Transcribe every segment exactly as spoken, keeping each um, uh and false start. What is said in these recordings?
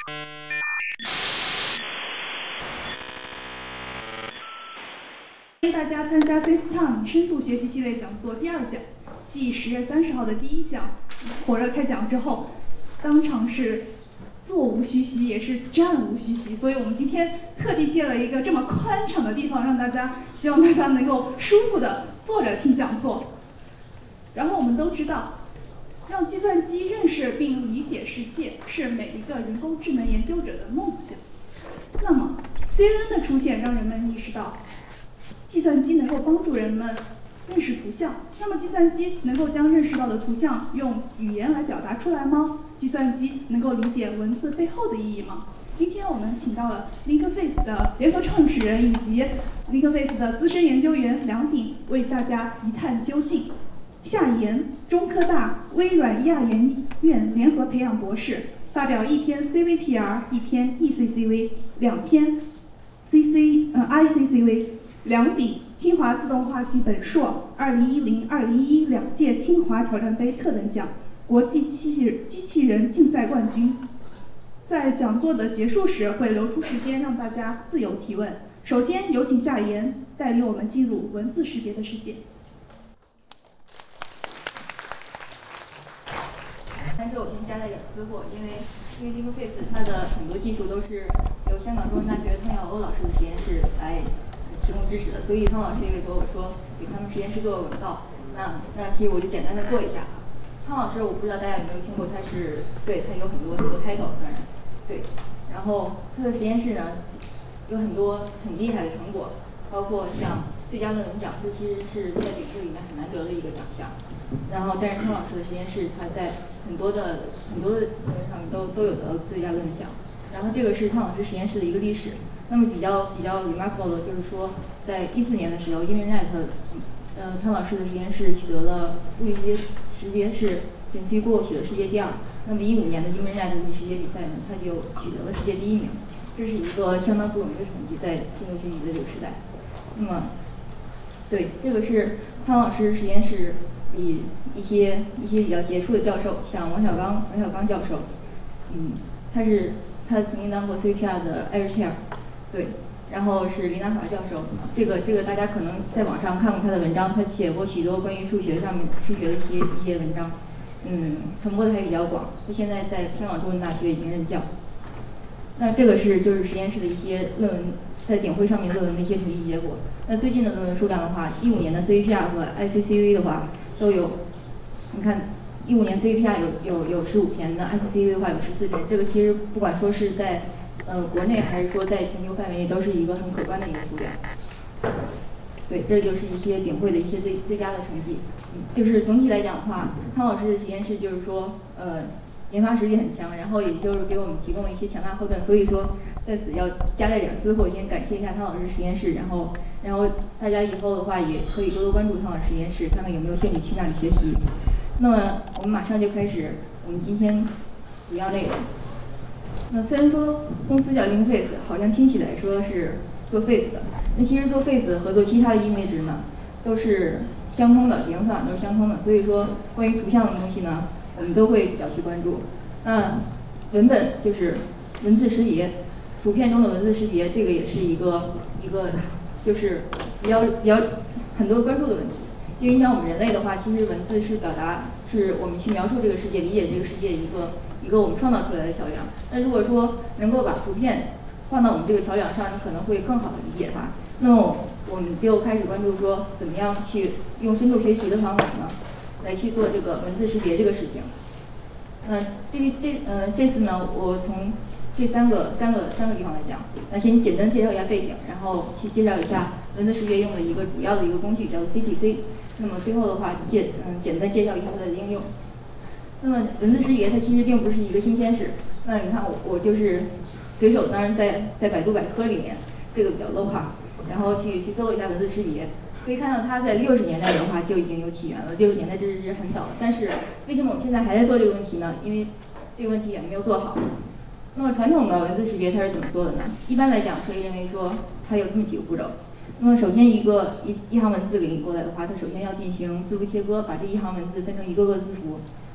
欢迎大家参加 SysTime 深度学习系列讲座第二讲，继十月三十号的第一讲火热开讲之后，当场是座无虚席，也是站无虚席，所以我们今天特地借了一个这么宽敞的地方，让大家希望大家能够舒服的坐着听讲座。然后我们都知道，让计算机认识并理解世界是每一个人工智能研究者的梦想。那么 C N N 的出现让人们意识到，计算机能够帮助人们认识图像。那么计算机能够将认识到的图像用语言来表达出来吗？计算机能够理解文字背后的意义吗？今天我们请到了 LinkFace 的联合创始人以及 LinkFace 的资深研究员梁鼎，为大家一探究竟。夏言，中科大微软亚研院联合培养博士，发表一篇 C V P R， 一篇 E C C V， 两篇 C C 呃 I C C V。梁鼎，清华自动化系本硕，二零一零、二零一一两届清华挑战杯特等奖，国际机器机器人竞赛冠军。在讲座的结束时，会留出时间让大家自由提问。首先有请夏言带领我们进入文字识别的世界。 但是我先加了点私货，因为因为 LinkFace 它的很多技术都是由香港中文大学汤耀欧老师的实验室来提供支持的，所以汤老师也委托我说给他们实验室做文稿。那那其实我就简单的做一下。汤老师我不知道大家有没有听过，他是对他有很多很多 title， 当然对，然后他的实验室呢有很多很厉害的成果，包括像最佳论文奖，这其实是在领域里面很难得的一个奖项。然后，但是汤老师的实验室，他在很多的很多的论文上面都都有得最佳论文奖。然后这个是汤老师实验室的一个历史。那么比较比较 remarkable 的就是说，在一四年的时候 ，ImageNet， 呃，汤老师的实验室取得了物理识别识别是仅次于 Google 取得世界第二。那么一五年的 ImageNet 物理识别比赛呢，他就取得了世界第一名。这是一个相当不容易的成绩，在进入学习的这个时代。那么，对，这个是汤老师实验室里一些一些比较杰出的教授，像王小刚王小刚教授，嗯，他是他曾经当过 C V P R 的 Air Chair， 对，然后是林南华教授，这个这个大家可能在网上看过他的文章，他写过许多关于数学上面数学的一些一些文章，嗯，传播的还比较广。他现在在香港中文大学已经任教。那这个是就是实验室的一些论文，在顶会上面论文的一些统计结果。那最近的论文数量的话，一五年的 C V P R 和 I C C V 的话都有，你看一五年 C V P R 有有有十五篇，那 I C C V 的话有十四篇。这个其实不管说是在呃国内还是说在全球范围内，都是一个很可观的一个数量。对，这就是一些顶会的一些最最佳的成绩。嗯，就是总体来讲的话，汤老师的实验室就是说呃。研发实力很强，然后也就是给我们提供了一些强大后盾，所以说在此要加带点私货，先感谢一下汤老师实验室，然后然后大家以后的话也可以多多关注汤老师实验室，看看有没有兴趣去那里学习。那么我们马上就开始我们今天主要内容。那虽然说公司叫 LinkFace， 好像听起来说是做 Face 的，那其实做 Face 和做其他的 image 呢都是相通的，理论上都是相通的，所以说关于图像的东西呢，我们都会比较去关注。那文本就是文字识别，图片中的文字识别，这个也是一个一个就是比较比较很多关注的问题。因为像我们人类的话，其实文字是表达，是我们去描述这个世界、理解这个世界一个一个我们创造出来的桥梁。那如果说能够把图片放到我们这个桥梁上，你可能会更好的理解它。那么我们就开始关注说，怎么样去用深度学习的方法呢，来去做这个文字识别这个事情。呃，这个这呃这次呢，我从这三个三个三个地方来讲。那先简单介绍一下背景，然后去介绍一下文字识别用的一个主要的一个工具，叫做 C T C。那么最后的话，介嗯简单介绍一下它的应用。那么文字识别它其实并不是一个新鲜事。那你看我我就是随手，当然在在百度百科里面，这个比较 low 哈，然后去去搜一下文字识别。可以看到，它在六十年代的话就已经有起源了。六十年代这是很早了，但是为什么我们现在还在做这个问题呢？因为这个问题也没有做好。那么传统的文字识别它是怎么做的呢？一般来讲，可以认为说它有这么几个步骤。那么首先一个一一行文字给你过来的话，它首先要进行字符切割，把这一行文字分成一个个字符。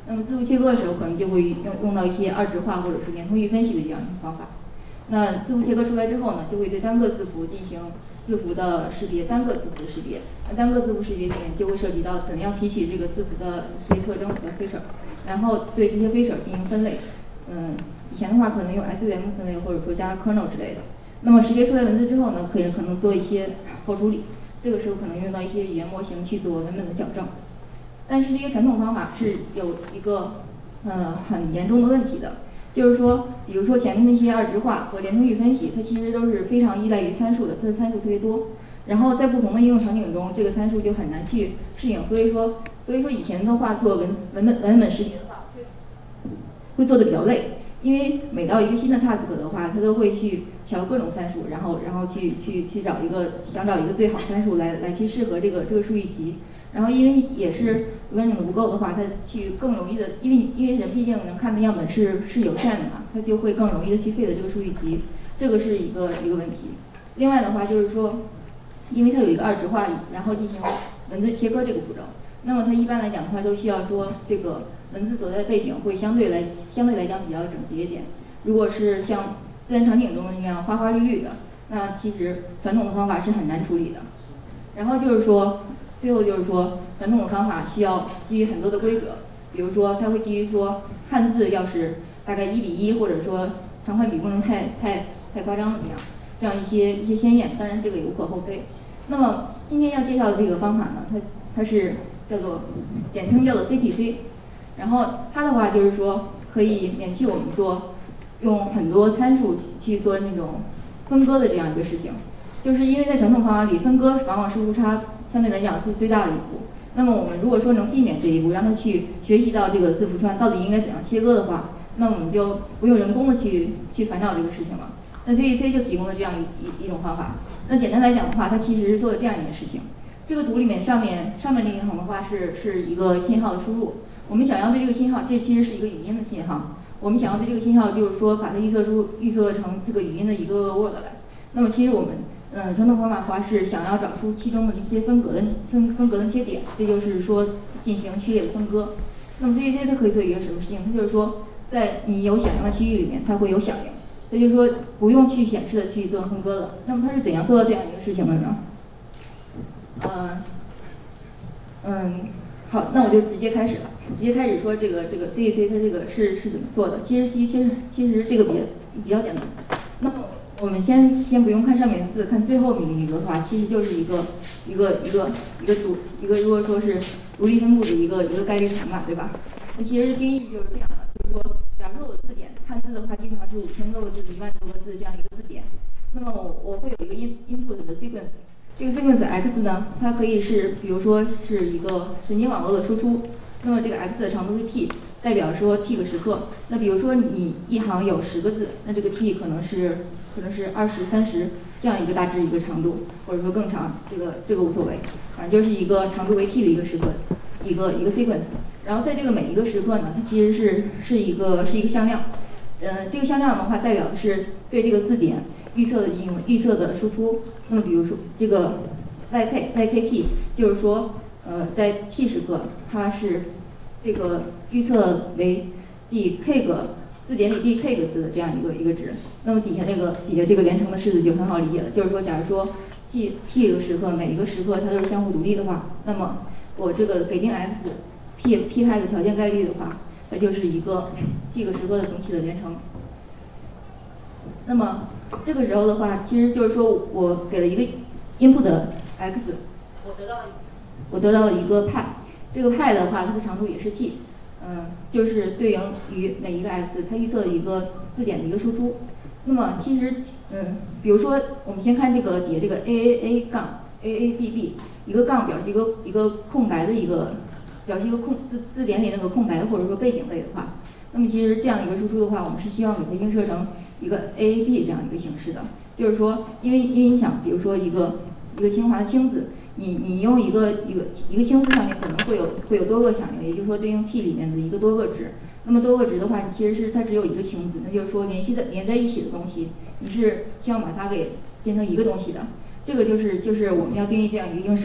那么字符切割的时候，可能就会用用到一些二质化或者是连通域分析的这样一种方法。那字符切割出来之后呢，就会对单个字符进行字符的识别，单个字符的识别。那单个字符识别里面就会涉及到怎么样提取这个字符的一些特征和 feature， 然后对这些 feature 进行分类。嗯，以前的话可能用 S V M 分类，或者说加 kernel 之类的。那么识别出来文字之后呢，可以可能做一些后处理，这个时候可能用到一些语言模型去做文本的矫正。但是这些传统方法是有一个呃很严重的问题的。就是说，比如说前面那些二质化和连通域分析，它其实都是非常依赖于参数的，它的参数特别多。然后在不同的应用场景中，这个参数就很难去适应。所以说，所以说以前的话做文文本文本识别的话，会会做的比较累，因为每到一个新的 task 的话，它都会去调各种参数，然后然后去去去找一个想找一个最好参数来来去适合这个这个数据集。然后因为也是 learning 的不够的话，它去更容易的，因为因为人毕竟能看的样本是是有限的嘛，它就会更容易的去废了这个数据集，这个是一个一个问题。另外的话就是说，因为它有一个二质化，然后进行文字切割这个步骤，那么它一般来讲的话都需要说这个文字所在的背景会相对来相对来讲比较整洁一点。如果是像自然场景中的那样花花绿绿的，那其实传统的方法是很难处理的。然后就是说。最后就是说，传统的方法需要基于很多的规则，比如说它会基于说汉字要是大概一比一，或者说长宽比不能太太太夸张的这样，这样一些一些先验，当然这个也无可厚非。那么今天要介绍的这个方法呢，它它是叫做简称叫做 C T C， 然后它的话就是说可以免去我们做用很多参数去做那种分割的这样一个事情，就是因为在传统方法里分割往往是误差。相对来讲是最大的一步。那么我们如果说能避免这一步，让他去学习到这个字符串到底应该怎样切割的话，那我们就不用人工的去去烦恼这个事情了。那 C T C 就提供了这样一一一种方法。那简单来讲的话，它其实是做了这样一件事情。这个图里面上面上面那一行的话是是一个信号的输入。我们想要对这个信号，这其实是一个语音的信号。我们想要对这个信号，就是说把它预测出预测成这个语音的一个 word 来。那么其实我们。嗯，传统方法的话是想要找出其中的一些分隔的分分隔的一些点，这就是说进行序列的分割。那么这些它可以做一个什么事情？它就是说，在你有响应的区域里面，它会有响应，也就是说不用去显示的去做分割的。那么它是怎样做到这样一个事情的呢？呃，嗯，好，那我就直接开始了，直接开始说这个这个 C T C 它这个是是怎么做的？其实其实其实这个比较比较简单。那么我们先先不用看上面的字，看最后面一个的话，其实就是一个一个一个一个独一个如果说是独立分布的一个一个概率乘嘛，对吧？那其实定义就是这样的，就是说，假如说我字典汉字的话，基本上是五千多个字、一万多个字这样一个字典，那么我我会有一个 in input 的 sequence， 这个 sequence x 呢，它可以是比如说是一个神经网络的输出，那么这个 x 的长度是 t。代表说 t 个时刻，那比如说你一行有十个字，那这个 t 可能是可能是二十、三十这样一个大致一个长度，或者说更长，这个这个无所谓，反正就是一个长度为 t 的一个时刻，一个一个 sequence。然后在这个每一个时刻呢，它其实是是一个是一个向量，呃，这个向量的话代表的是对这个字典预测的应用预测的输出。那么比如说这个 yk ykt 就是说，呃，在 t 时刻它是。这个预测为第 k 个字典里第 k 个字的这样一个一个值，那么底下那个底下这个连成的式子就很好理解了，就是说，假如说 t t 个时刻每一个时刻它都是相互独立的话，那么我这个给定 x p p 开的条件概率的话，那就是一个 t 个时刻的总体的连成。那么这个时候的话，其实就是说我给了一个 input 的 x， 我得到了我得到了一个派。这个派的话，它的长度也是 t， 嗯，就是对应于每一个 x， 它预测的一个字典的一个输出。那么其实，嗯，比如说我们先看这个底下这个 a a a 杠 a a b b， 一个杠表示一个一个空白的一个，表示一个空字字典里那个空白的或者说背景类的话，那么其实这样一个输出的话，我们是希望给它映射成一个 a a b 这样一个形式的，就是说，因为因为你想，比如说一个一个清华的清字。你你用一个一个一个清字上面可能会有会有多个响应，也就是说对应 t 里面的一个多个值。那么多个值的话，其实是它只有一个清字，那就是说连续的连在一起的东西，你是希望把它给变成一个东西的。这个就是就是我们要定义这样一个映射。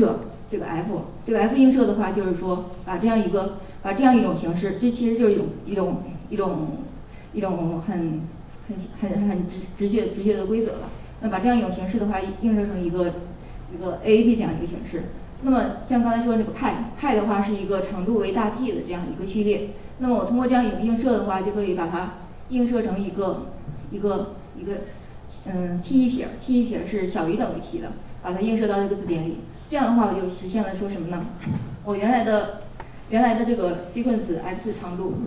这个 F， 这个 F 映射的话，就是说把这样一个把这样一种形式，这其实就是一种一种一种一种很很很很直直觉直觉的规则了。那把这样一种形式的话，映射成一个一个 A A B 这样一个形式。那么像刚才说这个派派的话是一个长度为大 T 的这样一个序列。那么我通过这样一种映射的话，就可以把它映射成一个一个一个嗯 T 一撇 T 一撇是小于等于 T 的，把它映射到这个字典里。这样的话，我就实现了说什么呢？我原来的原来的这个 sequence x 长度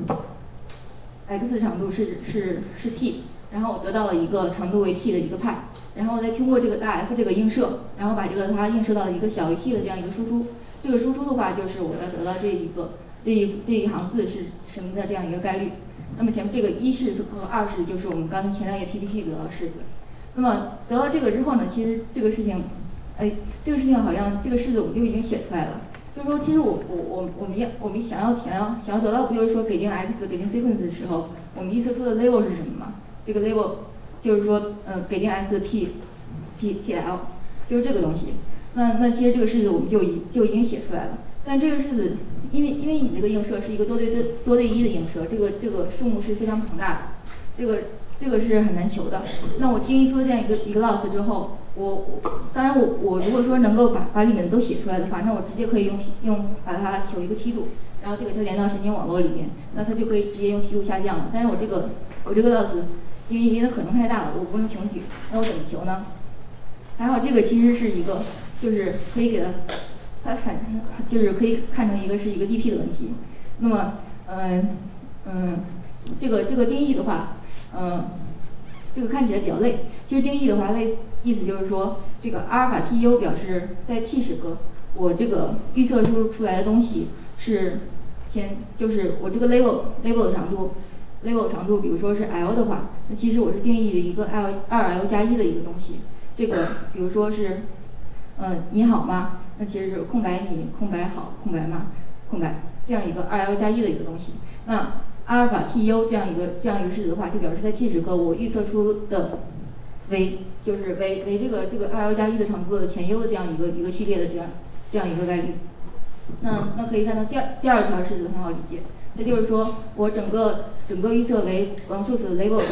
x 长度是是是 T， 然后我得到了一个长度为 T 的一个派。然后再通过这个大 F 这个映射，然后把这个它映射到一个小于 T 的这样一个输出。这个输出的话，就是我要得到这一个这一这一行字是什么的这样一个概率。那么前面这个一式和二式就是我们刚才前两页 P P T 得到的式子。那么得到这个之后呢，其实这个事情，哎，这个事情好像这个式子我们就已经写出来了。就是说，其实我我我我们要我们想要想要想要得到，不就是说给定 x 给定 sequence 的时候，我们预测出的 label 是什么嘛？这个 label 就是说，呃，给定 s 的 p p p l 就是这个东西。那那其实这个式子我们就已就已经写出来了。但这个式子，因为因为你这个映射是一个多对多多对一的映射，这个这个数目是非常庞大的，这个这个是很难求的。那我定义出这样一个一个 loss 之后，我我当然我我如果说能够把把里面都写出来的话，那我直接可以用用把它求一个梯度，然后这个就连到神经网络里面，那它就可以直接用梯度下降了。但是我这个我这个 loss 因为因为它可能太大了，我不能穷举，那我怎么求呢？还好这个其实是一个，就是可以给它，它很就是可以看成一个是一个 D P 的问题。那么，嗯嗯，这个这个定义的话，嗯，这个看起来比较累。其实定义的话，类意思就是说，这个阿尔法 T U 表示在 T 时刻，我这个预测出出来的东西是先就是我这个 label label 的长度。label 长度，比如说是 L 的话，那其实我是定义的一个 L 二 L 加一的一个东西。这个比如说是，嗯，你好吗？那其实是空白你，空白好，空白吗？空白这样一个 二 L 加一的一个东西。那阿尔法 T U 这样一个这样一个式子的话，就表示在 T 时刻我预测出的为就是为为这个这个 二 L 加一的长度的前 U 的这样一个一个序列的这样这样一个概率。那那可以看到第二第二条式子很好理解。那就是说我整个整个预测为王数词 label 的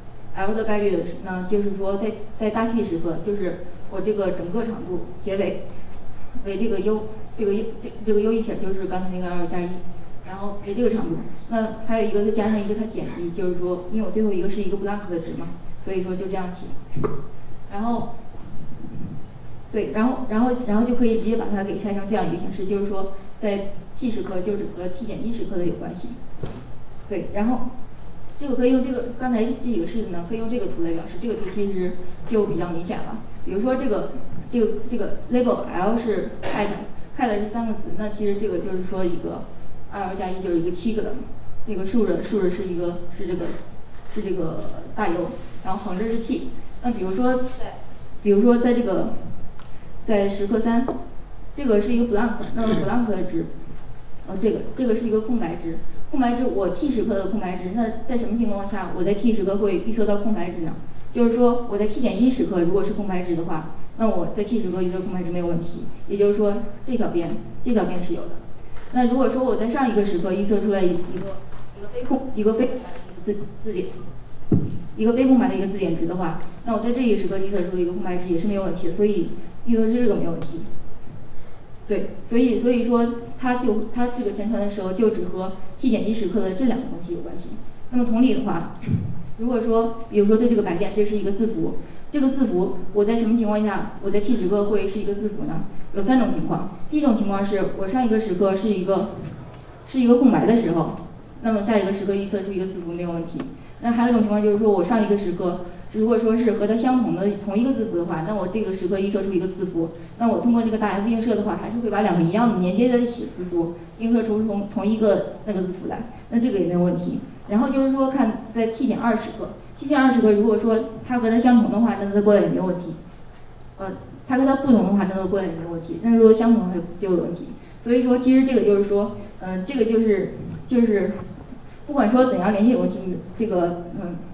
L 的概率的呢，就是说在在大 T 时刻，就是我这个整个长度结尾为这个 U 这个 U 这这个 U 一撇就是刚才那个 L 加一，然后为这个长度。那还有一个再加上一个它减一，就是说因为我最后一个是一个 blank 的值嘛，所以说就这样写。然后对，然后然后然后就可以直接把它给拆成这样一个形式，就是说在 T 时刻就只和 T 减一时刻的有关系。对，然后这个可以用这个刚才这几个式子呢，可以用这个图来表示。这个图其实就比较明显了。比如说这个这个这个 label L 是 cat，cat 是三个词，那其实这个就是说一个二 L 加一就是一个七个的，这个竖着竖着是一个是这个是这个大 U， 然后横着是 T。那比如说在比如说在这个在时刻三，这个是一个 blank， 那么 blank 的值。呃，这个这个是一个空白值，空白值我 T 时刻的空白值，那在什么情况下我在 T 时刻会预测到空白值呢？就是说我在 T 减一时刻如果是空白值的话，那我在 T 时刻预测空白值没有问题，也就是说这条边这条边是有的。那如果说我在上一个时刻预测出来一个一个非空一个非空白的一个字字典，一个非空白的一个字典值的话，那我在这一时刻预测出一个空白值也是没有问题的，所以预测这个没有问题。对，所以所以说它就它这个前传的时候就只和 T 减一时刻的这两个东西有关系。那么同理的话，如果说比如说对这个白点，这是一个字符，这个字符我在什么情况下我在 T 时刻会是一个字符呢？有三种情况。第一种情况是我上一个时刻是一个是一个空白的时候，那么下一个时刻预测出一个字符没有问题。那还有一种情况就是说我上一个时刻如果说是和它相同的同一个字符的话，那我这个时刻预测出一个字符，那我通过这个大 F 映射的话，还是会把两个一样的连接在一起的字符映射出同同一个那个字符来，那这个也没有问题。然后就是说看在 T 减二时刻 ，T 减二时刻如果说它和它相同的话，那它过来也没有问题。呃，它和它不同的话，那它过来也没有问题。但是如果相同的话就有问题。所以说其实这个就是说，嗯、呃，这个就是就是不管说怎样联系有问题，这个嗯。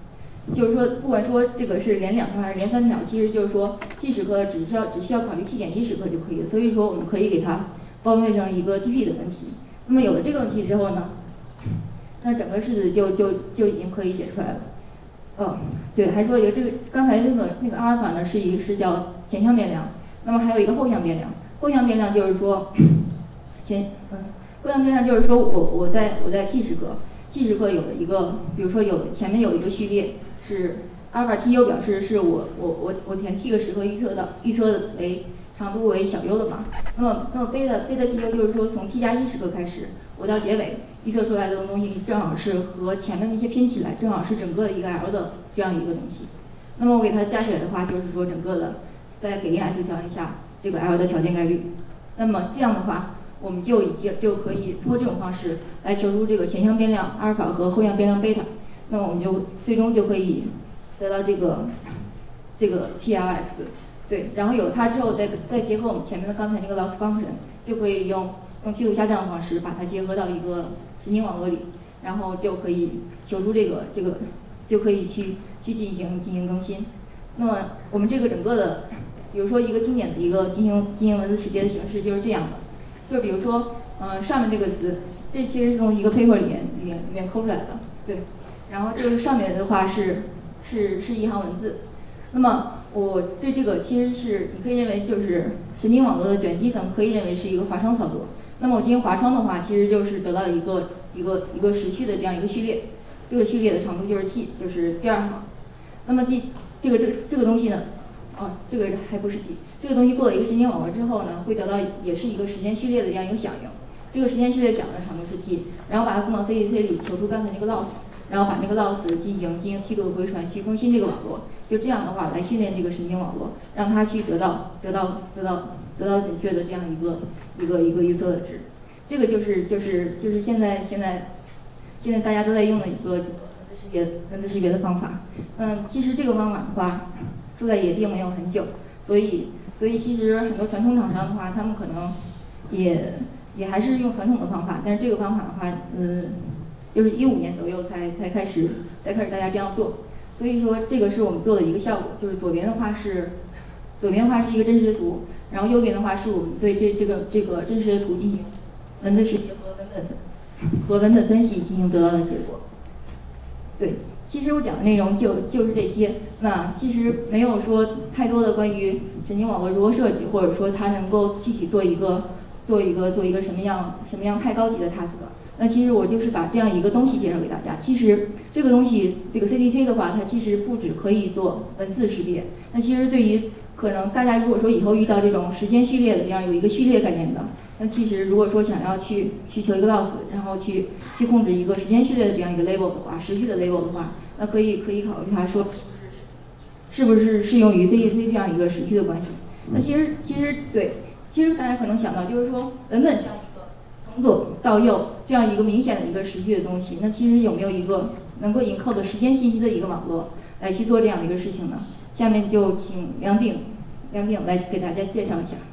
就是说，不管说这个是连两条还是连三条，其实就是说 T 时刻只需要只需要考虑 T 减一时刻就可以了。所以说，我们可以给它包分成一个 T P 的问题。那么有了这个问题之后呢，那整个式子就就就已经可以解出来了。哦，对，还说一个这个刚才那个那个阿尔法呢是一个是叫前向变量，那么还有一个后向变量。后向变量就是说前嗯，后向变量就是说我我在我在 T 时刻 T 时刻有了一个，比如说有前面有一个序列是阿尔法 T U 表示是我我我我填 T 个时刻预测的预测为长度为小 u 的嘛。那么那么贝塔贝塔 T U 就是说从 T 加一时刻开始，我到结尾预测出来的东西正好是和前面那些拼起来，正好是整个的一个 L 的这样一个东西。那么我给它加起来的话，就是说整个的在给定 S 条件下这个 L 的条件概率。那么这样的话，我们就已经就可以通过这种方式来求出这个前向变量阿尔法和后向变量贝塔。那么我们就最终就可以得到这个这个 P L X。对，然后有它之后再再结合我们前面的刚才那个 loss function， 就可以用用梯度下降的方式把它结合到一个神经网络里，然后就可以求出这个这个就可以去去进行进行更新。那么我们这个整个的，比如说一个经典的一个进行进行文字识别的形式就是这样的，就比如说呃上面这个词，这其实是从一个 paper 里面里面里面抠出来的，对，然后就是上面的话是是是一行文字。那么我对这个其实是你可以认为就是神经网络的卷积层，可以认为是一个划窗操作。那么我进行划窗的话，其实就是得到一个一个一个时序的这样一个序列，这个序列的长度就是 t， 就是第二行。那么第这个这个这个东西呢，哦，这个还不是 t， 这个东西过了一个神经网络之后呢，会得到也是一个时间序列的这样一个响应。这个时间序列响的长度是 t， 然后把它送到 C D C 里求出刚才那个 loss。然后把那个 loss 进行进行梯度回传，去更新这个网络，就这样的话来训练这个神经网络，让它去得到得到得到得到准确的这样一个一个一个预测的值。这个就是就是就是现在现在现在大家都在用的一个文字识别文字识别的方法。嗯，其实这个方法的话，出来也并没有很久，所以所以其实很多传统厂商的话，他们可能也也还是用传统的方法，但是这个方法的话，嗯。就是一五年左右才才开始才开始大家这样做，所以说这个是我们做的一个效果。就是左边的话是左边的话是一个真实的图，然后右边的话是我们对这这个这个真实的图进行文字识别和文本和文本分析进行得到的结果。对，其实我讲的内容就就是这些。那其实没有说太多的关于神经网络如何设计，或者说它能够具体做一个做一个做一个什么样什么样太高级的 task。那其实我就是把这样一个东西介绍给大家。其实这个东西，这个 C D C 的话，它其实不只可以做文字识别。那其实对于可能大家如果说以后遇到这种时间序列的这样有一个序列概念的，那其实如果说想要去去求一个 loss， 然后去去控制一个时间序列的这样一个 label 的话，时序的 label 的话，那可以可以考虑它说是不是适用于 C D C 这样一个时序的关系。那其实其实对，其实大家可能想到就是说文本这样一个从左到右这样一个明显的一个时序的东西，那其实有没有一个能够encode时间信息的一个网络来去做这样的一个事情呢？下面就请梁鼎，梁鼎来给大家介绍一下。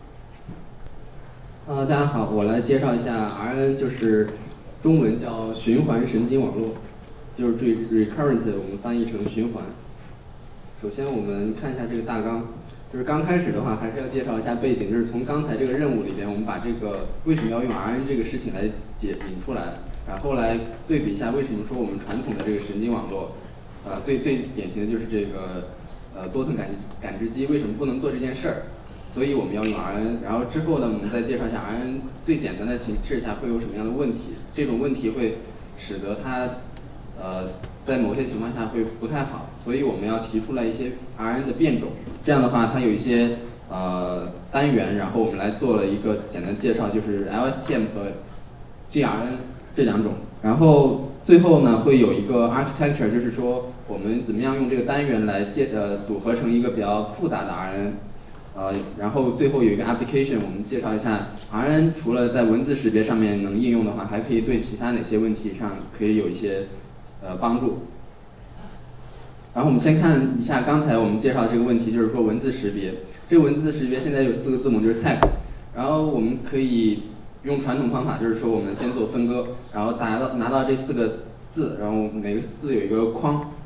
呃，大家好，我来介绍一下 R N， 就是中文叫循环神经网络，就是对 recurrent 我们翻译成循环。首先我们看一下这个大纲。就是刚开始的话，还是要介绍一下背景，就是从刚才这个任务里边，我们把这个为什么要用 R N 这个事情来解引出来，然后来对比一下为什么说我们传统的这个神经网络，呃，最最典型的就是这个呃多层感感知机为什么不能做这件事儿，所以我们要用 R N。然后之后呢，我们再介绍一下 R N 最简单的形式下会有什么样的问题，这种问题会使得它呃在某些情况下会不太好，所以我们要提出来一些 R N 的变种。这样的话，它有一些呃单元，然后我们来做了一个简单介绍，就是 L S T M 和 G R N 这两种。然后最后呢，会有一个 architecture， 就是说我们怎么样用这个单元来介呃组合成一个比较复杂的 R N。呃，然后最后有一个 application， 我们介绍一下 R N 除了在文字识别上面能应用的话，还可以对其他哪些问题上可以有一些呃帮助。然后我们先看一下刚才我们介绍的这个问题，就是说文字识别。这个文字识别现在有四个字母，就是 text。然后我们可以用传统方法，就是说我们先做分割，然后拿到拿到这四个字，然后每个字有一个框，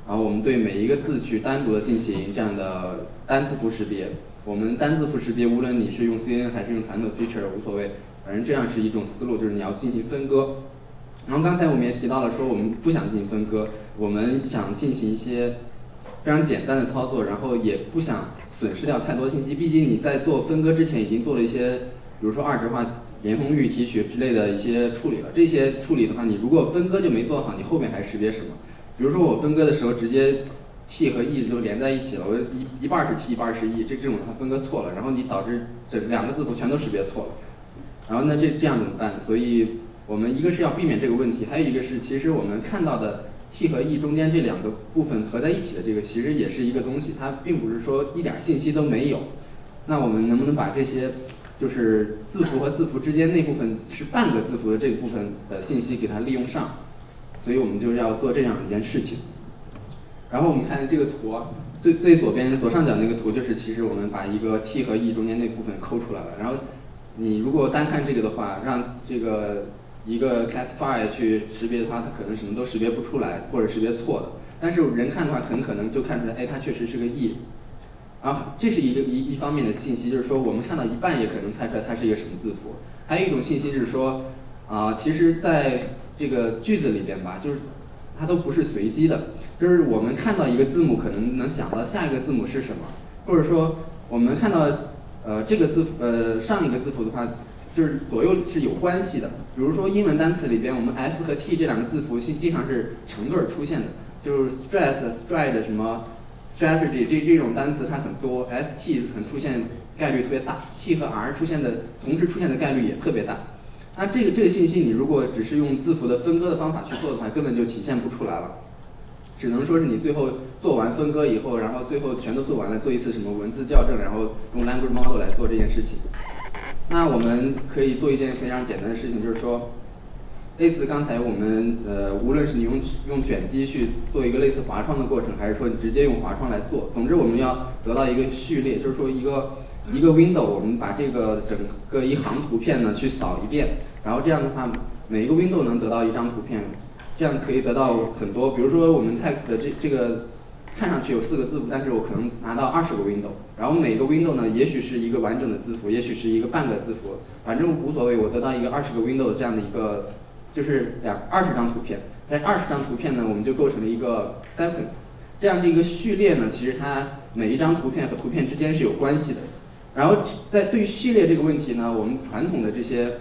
然后我们对每一个字去单独的进行这样的单字符识别。我们单字符识别，无论你是用 C N N 还是用传统 feature 无所谓，反正这样是一种思路，就是你要进行分割。然后刚才我们也提到了说我们不想进行分割，我们想进行一些非常简单的操作，然后也不想损失掉太多信息。毕竟你在做分割之前已经做了一些，比如说二质化、连通域提取之类的一些处理了。这些处理的话，你如果分割就没做好，你后面还识别什么？比如说我分割的时候直接 T 和 E 就连在一起了，我一一半是 T 一半是 E， 这这种它分割错了，然后你导致这两个字符全都识别错了，然后那这这样怎么办？所以我们一个是要避免这个问题，还有一个是其实我们看到的 T 和 E 中间这两个部分合在一起的这个其实也是一个东西，它并不是说一点信息都没有。那我们能不能把这些就是字符和字符之间那部分是半个字符的这部分的信息给它利用上？所以我们就要做这样一件事情。然后我们看这个图啊，最最左边左上角那个图就是其实我们把一个 T 和 E 中间那部分抠出来了。然后你如果单看这个的话，让这个一个 classify 去识别的话，它可能什么都识别不出来，或者识别错的。但是人看的话，很可能就看出来，哎，它确实是个 E。然后这是一个一一方面的信息，就是说我们看到一半也可能猜出来它是一个什么字符。还有一种信息是说，啊、呃，其实在这个句子里边吧，就是它都不是随机的。就是我们看到一个字母，可能能想到下一个字母是什么，或者说我们看到呃这个字符呃上一个字符的话，就是左右是有关系的。比如说英文单词里边，我们 S 和 T 这两个字符经常是成对出现的，就是 stress、stride 什么 strategy 这这种单词它很多 ，S T 很出现概率特别大 ，T 和 R 出现的同时出现的概率也特别大。那这个这个信息你如果只是用字符的分割的方法去做的话，根本就体现不出来了。只能说是你最后做完分割以后，然后最后全都做完了，做一次什么文字校正，然后用 language model 来做这件事情。那我们可以做一件非常简单的事情，就是说，类似刚才我们呃，无论是你用用卷积去做一个类似划窗的过程，还是说你直接用划窗来做，总之我们要得到一个序列，就是说一个一个 window， 我们把这个整个一行图片呢去扫一遍，然后这样的话，每一个 window 能得到一张图片。这样可以得到很多，比如说我们 text 的这这个看上去有四个字符，但是我可能拿到二十个 window， 然后每个 window 呢，也许是一个完整的字符，也许是一个半个字符，反正无所谓，我得到一个二十个 window 的这样的一个，就是两二十张图片，在二十张图片呢，我们就构成了一个 sequence， 这样的一个序列呢，其实它每一张图片和图片之间是有关系的。然后在对于序列这个问题呢，我们传统的这些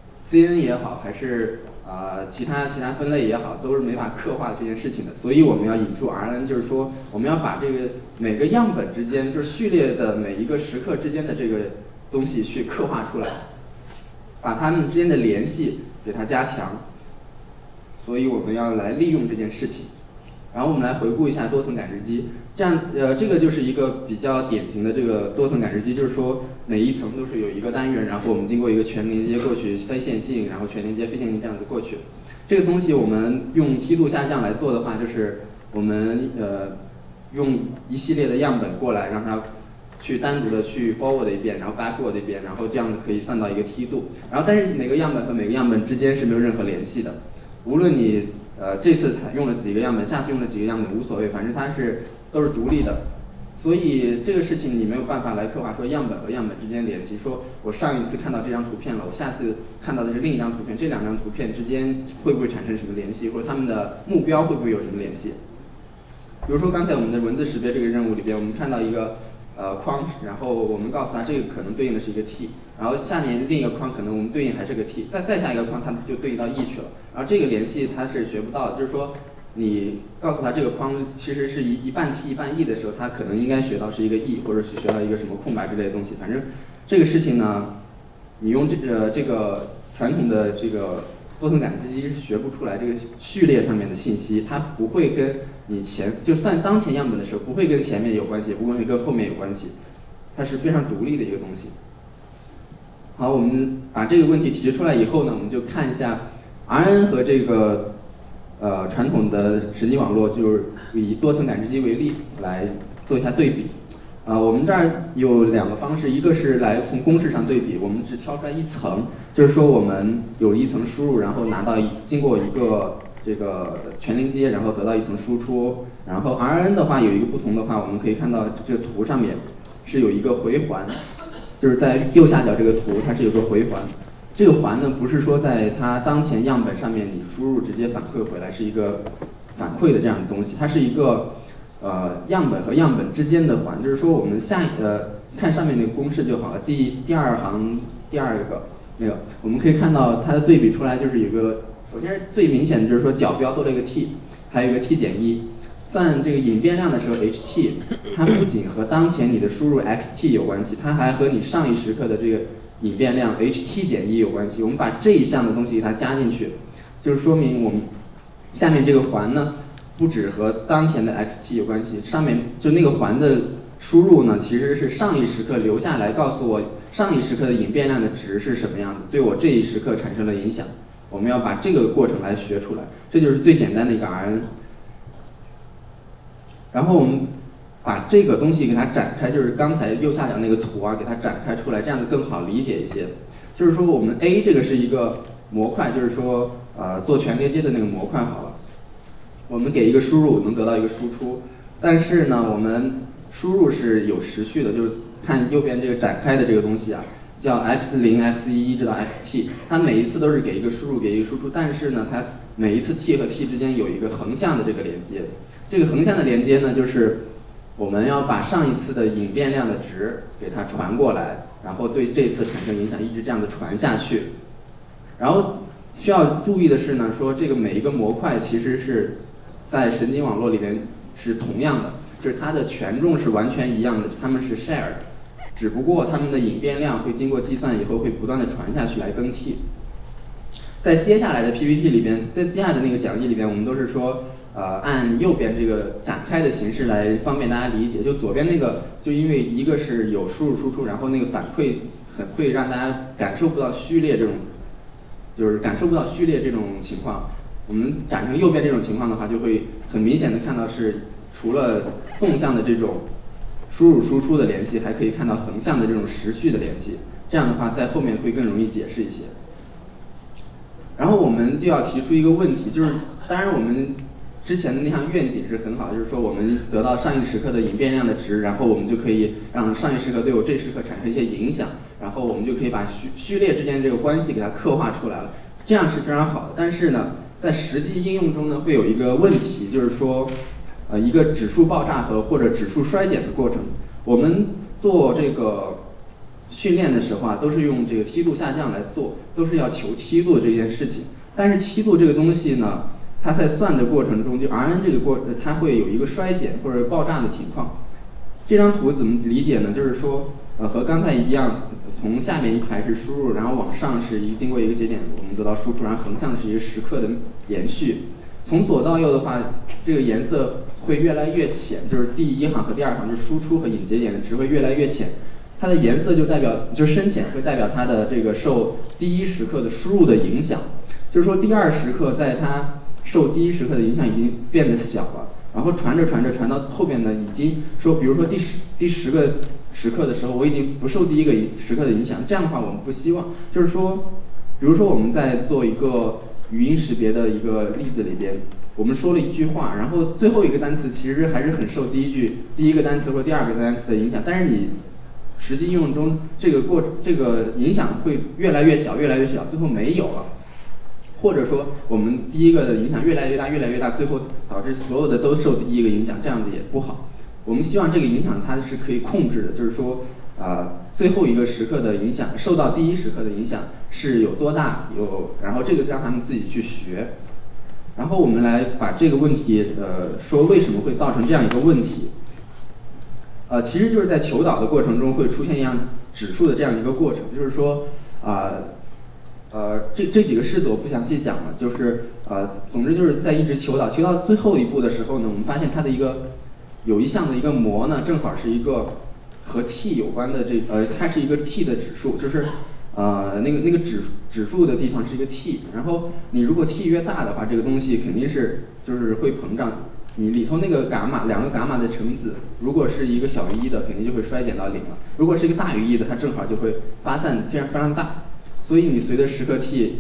C N N 也好，还是呃，其他其他分类也好，都是没法刻画这件事情的，所以我们要引入 R N， 就是说我们要把这个每个样本之间，就是序列的每一个时刻之间的这个东西去刻画出来，把它们之间的联系给它加强，所以我们要来利用这件事情。然后我们来回顾一下多层感知机，这样呃，这个就是一个比较典型的这个多层感知机，就是说每一层都是有一个单元，然后我们经过一个全连接过去，非线性，然后全连接非线性这样子过去。这个东西我们用梯度下降来做的话，就是我们呃用一系列的样本过来，让它去单独的去 forward 一遍，然后 backward 一遍，然后这样子可以算到一个梯度。然后但是每个样本和每个样本之间是没有任何联系的，无论你呃这次采用了几个样本，下次用了几个样本无所谓，反正它是都是独立的。所以这个事情你没有办法来刻画说样本和样本之间联系，说我上一次看到这张图片了，我下次看到的是另一张图片，这两张图片之间会不会产生什么联系，或者它们的目标会不会有什么联系？比如说刚才我们的文字识别这个任务里边，我们看到一个呃框，然后我们告诉它这个可能对应的是一个 T， 然后下面另一个框可能我们对应还是个 T， 再再下一个框它就对应到 E 去了，然后这个联系它是学不到的，就是说你告诉他这个框其实是一一半 T 一半 E 的时候，他可能应该学到是一个 E， 或者是学到一个什么空白之类的东西。反正这个事情呢，你用这个这个传统的这个多层感知机是学不出来这个序列上面的信息，它不会跟你前就算当前样本的时候，不会跟前面有关系，也不会跟后面有关系，它是非常独立的一个东西。好，我们把这个问题提出来以后呢，我们就看一下 R N 和这个呃，传统的神经网络就是以多层感知机为例来做一下对比。呃，我们这儿有两个方式，一个是来从公式上对比，我们只挑出来一层，就是说我们有一层输入，然后拿到一经过一个这个全临接，然后得到一层输出。然后 R N 的话有一个不同的话，我们可以看到这个图上面是有一个回环，就是在右下角这个图它是有个回环。这个环呢不是说在它当前样本上面你输入直接反馈回来，是一个反馈的这样的东西，它是一个呃样本和样本之间的环，就是说我们下呃看上面那个公式就好了，第第二行第二个那个我们可以看到它的对比出来，就是有个首先最明显的就是说角标多了一个 t， 还有一个 t 减一。算这个隐变量的时候 ht， 它不仅和当前你的输入 xt 有关系，它还和你上一时刻的这个隐变量 ht 减一有关系。我们把这一项的东西给它加进去，就是说明我们下面这个环呢，不只和当前的 xt 有关系，上面就那个环的输入呢，其实是上一时刻留下来告诉我上一时刻的隐变量的值是什么样的，对我这一时刻产生了影响。我们要把这个过程来学出来，这就是最简单的一个 R N。然后我们把这个东西给它展开，就是刚才右下角那个图啊，给它展开出来，这样子更好理解一些。就是说我们 A 这个是一个模块，就是说呃做全连接的那个模块好了。我们给一个输入能得到一个输出，但是呢，我们输入是有时序的，就是看右边这个展开的这个东西啊，叫 x 零 x 一 一直到 xt， 它每一次都是给一个输入给一个输出，但是呢，它每一次 t 和 t 之间有一个横向的这个连接。这个横向的连接呢，就是我们要把上一次的隐变量的值给它传过来，然后对这次产生影响，一直这样的传下去。然后需要注意的是呢，说这个每一个模块其实是在神经网络里面是同样的，就是它的权重是完全一样的，它们是 shared， 只不过它们的隐变量会经过计算以后会不断的传下去来更替。在接下来的 P P T 里边，在接下来的那个讲义里边，我们都是说。呃，按右边这个展开的形式来方便大家理解。就左边那个，就因为一个是有输入输出，然后那个反馈很会让大家感受不到序列这种，就是感受不到序列这种情况。我们展成右边这种情况的话，就会很明显的看到是除了纵向的这种输入输出的联系，还可以看到横向的这种时序的联系。这样的话，在后面会更容易解释一些。然后我们就要提出一个问题，就是当然我们。之前的那项愿景是很好，就是说我们得到上一时刻的隐变量的值，然后我们就可以让上一时刻对我这时刻产生一些影响，然后我们就可以把序序列之间这个关系给它刻画出来了，这样是非常好的。但是呢，在实际应用中呢，会有一个问题，就是说，呃，一个指数爆炸和或者指数衰减的过程。我们做这个训练的时候啊，都是用这个梯度下降来做，都是要求梯度这件事情。但是梯度这个东西呢，它在算的过程中，就 R N 这个过，它会有一个衰减或者爆炸的情况。这张图怎么理解呢？就是说，呃，和刚才一样，从下面一排是输入，然后往上是一个经过一个节点，我们得到输出，然后横向是一个时刻的延续。从左到右的话，这个颜色会越来越浅，就是第一行和第二行，就是输出和引节点的值会越来越浅。它的颜色就代表，就深浅会代表它的这个受第一时刻的输入的影响。就是说，第二时刻在它受第一时刻的影响已经变得小了，然后传着传着传到后边呢，已经说，比如说第十第十个时刻的时候，我已经不受第一个时刻的影响。这样的话，我们不希望，就是说，比如说我们在做一个语音识别的一个例子里边，我们说了一句话，然后最后一个单词其实还是很受第一句第一个单词或第二个单词的影响，但是你实际应用中这个过这个影响会越来越小，越来越小，最后没有了。或者说，我们第一个的影响越来越大，越来越大，最后导致所有的都受第一个影响，这样子也不好。我们希望这个影响它是可以控制的，就是说，呃，最后一个时刻的影响受到第一时刻的影响是有多大，有，然后这个让他们自己去学。然后我们来把这个问题，呃，说为什么会造成这样一个问题。呃，其实就是在求导的过程中会出现一样指数的这样一个过程，就是说，啊、呃。呃，这这几个式子我不详细讲了，就是呃，总之就是在一直求导，求到最后一步的时候呢，我们发现它的一个有一项的一个模呢，正好是一个和 t 有关的这呃，它是一个 t 的指数，就是呃那个那个指指数的地方是一个 t， 然后你如果 t 越大的话，这个东西肯定是就是会膨胀，你里头那个伽马两个伽马的乘子，如果是一个小于一的，肯定就会衰减到零了；如果是一个大于一的，它正好就会发散非常非常大。所以你随着时刻 t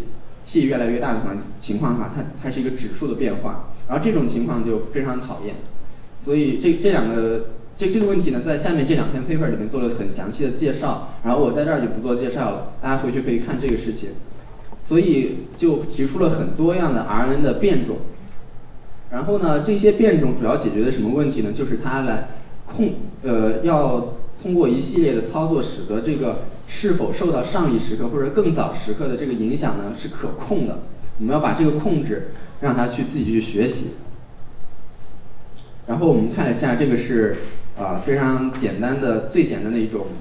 t 越来越大的话情况的话，它它是一个指数的变化，然后这种情况就非常讨厌。所以这这两个这这个问题呢，在下面这两篇 paper 里面做了很详细的介绍，然后我在这儿就不做介绍了，大家回去可以看这个事情。所以就提出了很多样的 R N N 的变种。然后呢，这些变种主要解决的什么问题呢？就是它来控呃要通过一系列的操作，使得这个是否受到上一时刻或者更早时刻的这个影响呢是可控的。我们要把这个控制让它去自己去学习。然后我们看一下，这个是啊、呃、非常简单的最简单的一种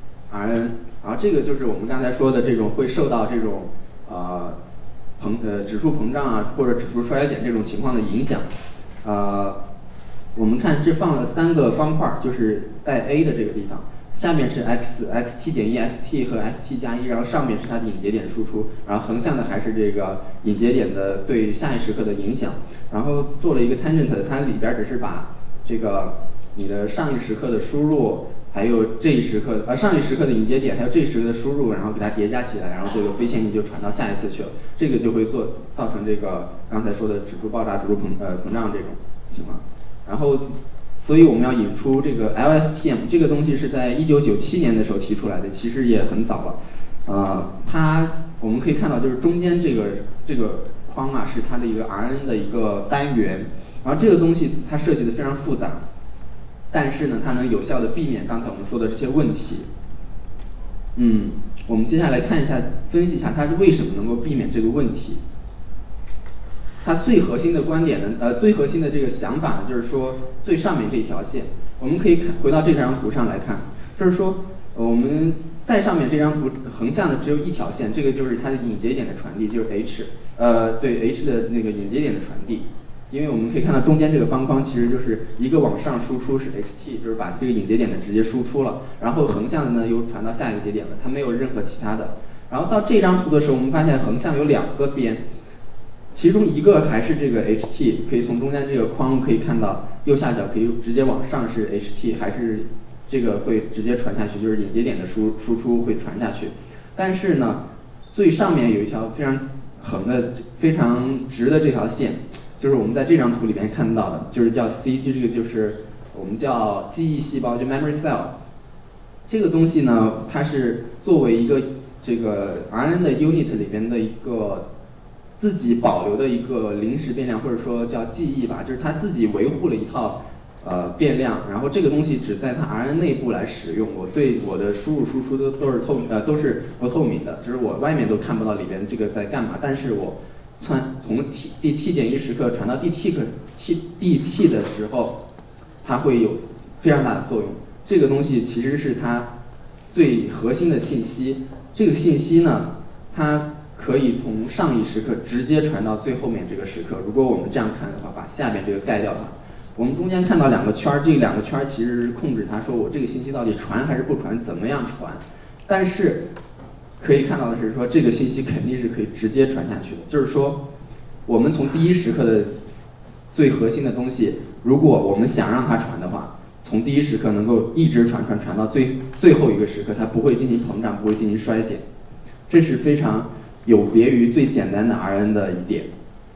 R N N， 然后这个就是我们刚才说的这种会受到这种呃膨呃指数膨胀啊或者指数衰减这种情况的影响。呃，我们看这放了三个方块，就是带 A 的这个地方，下面是 x xt 减一 xt 和 xt 加一，然后上面是它的引节点输出，然后横向的还是这个引节点的对下一时刻的影响。然后做了一个 tangent， 它里边只是把这个你的上一时刻的输入，还有这一时刻呃上一时刻的引节点，还有这一时刻的输入，然后给它叠加起来，然后这个非线性就传到下一次去了。这个就会做造成这个刚才说的指数爆炸、指数膨呃膨胀这种情况。然后，所以我们要引出这个 L S T M 这个东西是在一九九七年的时候提出来的，其实也很早了。呃，它我们可以看到，就是中间这个这个框啊，是它的一个 R N N 的一个单元。然后这个东西它设计的非常复杂，但是呢，它能有效的避免刚才我们说的这些问题。嗯，我们接下来看一下，分析一下它为什么能够避免这个问题。它最核心的观点呢，呃，最核心的这个想法呢，就是说最上面这一条线，我们可以看回到这张图上来看，就是说、呃、我们在上面这张图横向的只有一条线，这个就是它的引节点的传递，就是 H， 呃，对 H 的那个引节点的传递。因为我们可以看到中间这个方框其实就是一个往上输出是 ht， 就是把这个引节点的直接输出了，然后横向的呢又传到下一个节点了，它没有任何其他的。然后到这张图的时候，我们发现横向有两个边。其中一个还是这个 ht， 可以从中间这个框可以看到，右下角可以直接往上是 ht， 还是这个会直接传下去，就是引节点的输输出会传下去。但是呢，最上面有一条非常横的、非常直的这条线，就是我们在这张图里面看到的，就是叫 C， 就这个就是我们叫记忆细胞，就 memory cell。这个东西呢，它是作为一个这个 R N N 的 unit 里边的一个自己保留的一个临时变量，或者说叫记忆吧，就是它自己维护了一套呃变量，然后这个东西只在它 R N N 内部来使用，我对我的输入输出都都是透呃都是不透明的，就是我外面都看不到里边这个在干嘛，但是我传从 t 第 t 减一时刻传到第 t 个 t 第 t 的时候，它会有非常大的作用。这个东西其实是它最核心的信息，这个信息呢，它可以从上一时刻直接传到最后面这个时刻。如果我们这样看的话，把下面这个盖掉它，我们中间看到两个圈儿，这两个圈儿其实是控制它，说我这个信息到底传还是不传，怎么样传。但是可以看到的是说，这个信息肯定是可以直接传下去的。就是说，我们从第一时刻的最核心的东西，如果我们想让它传的话，从第一时刻能够一直传传传到最最后一个时刻，它不会进行膨胀，不会进行衰减。这是非常有别于最简单的 R N N 的一点。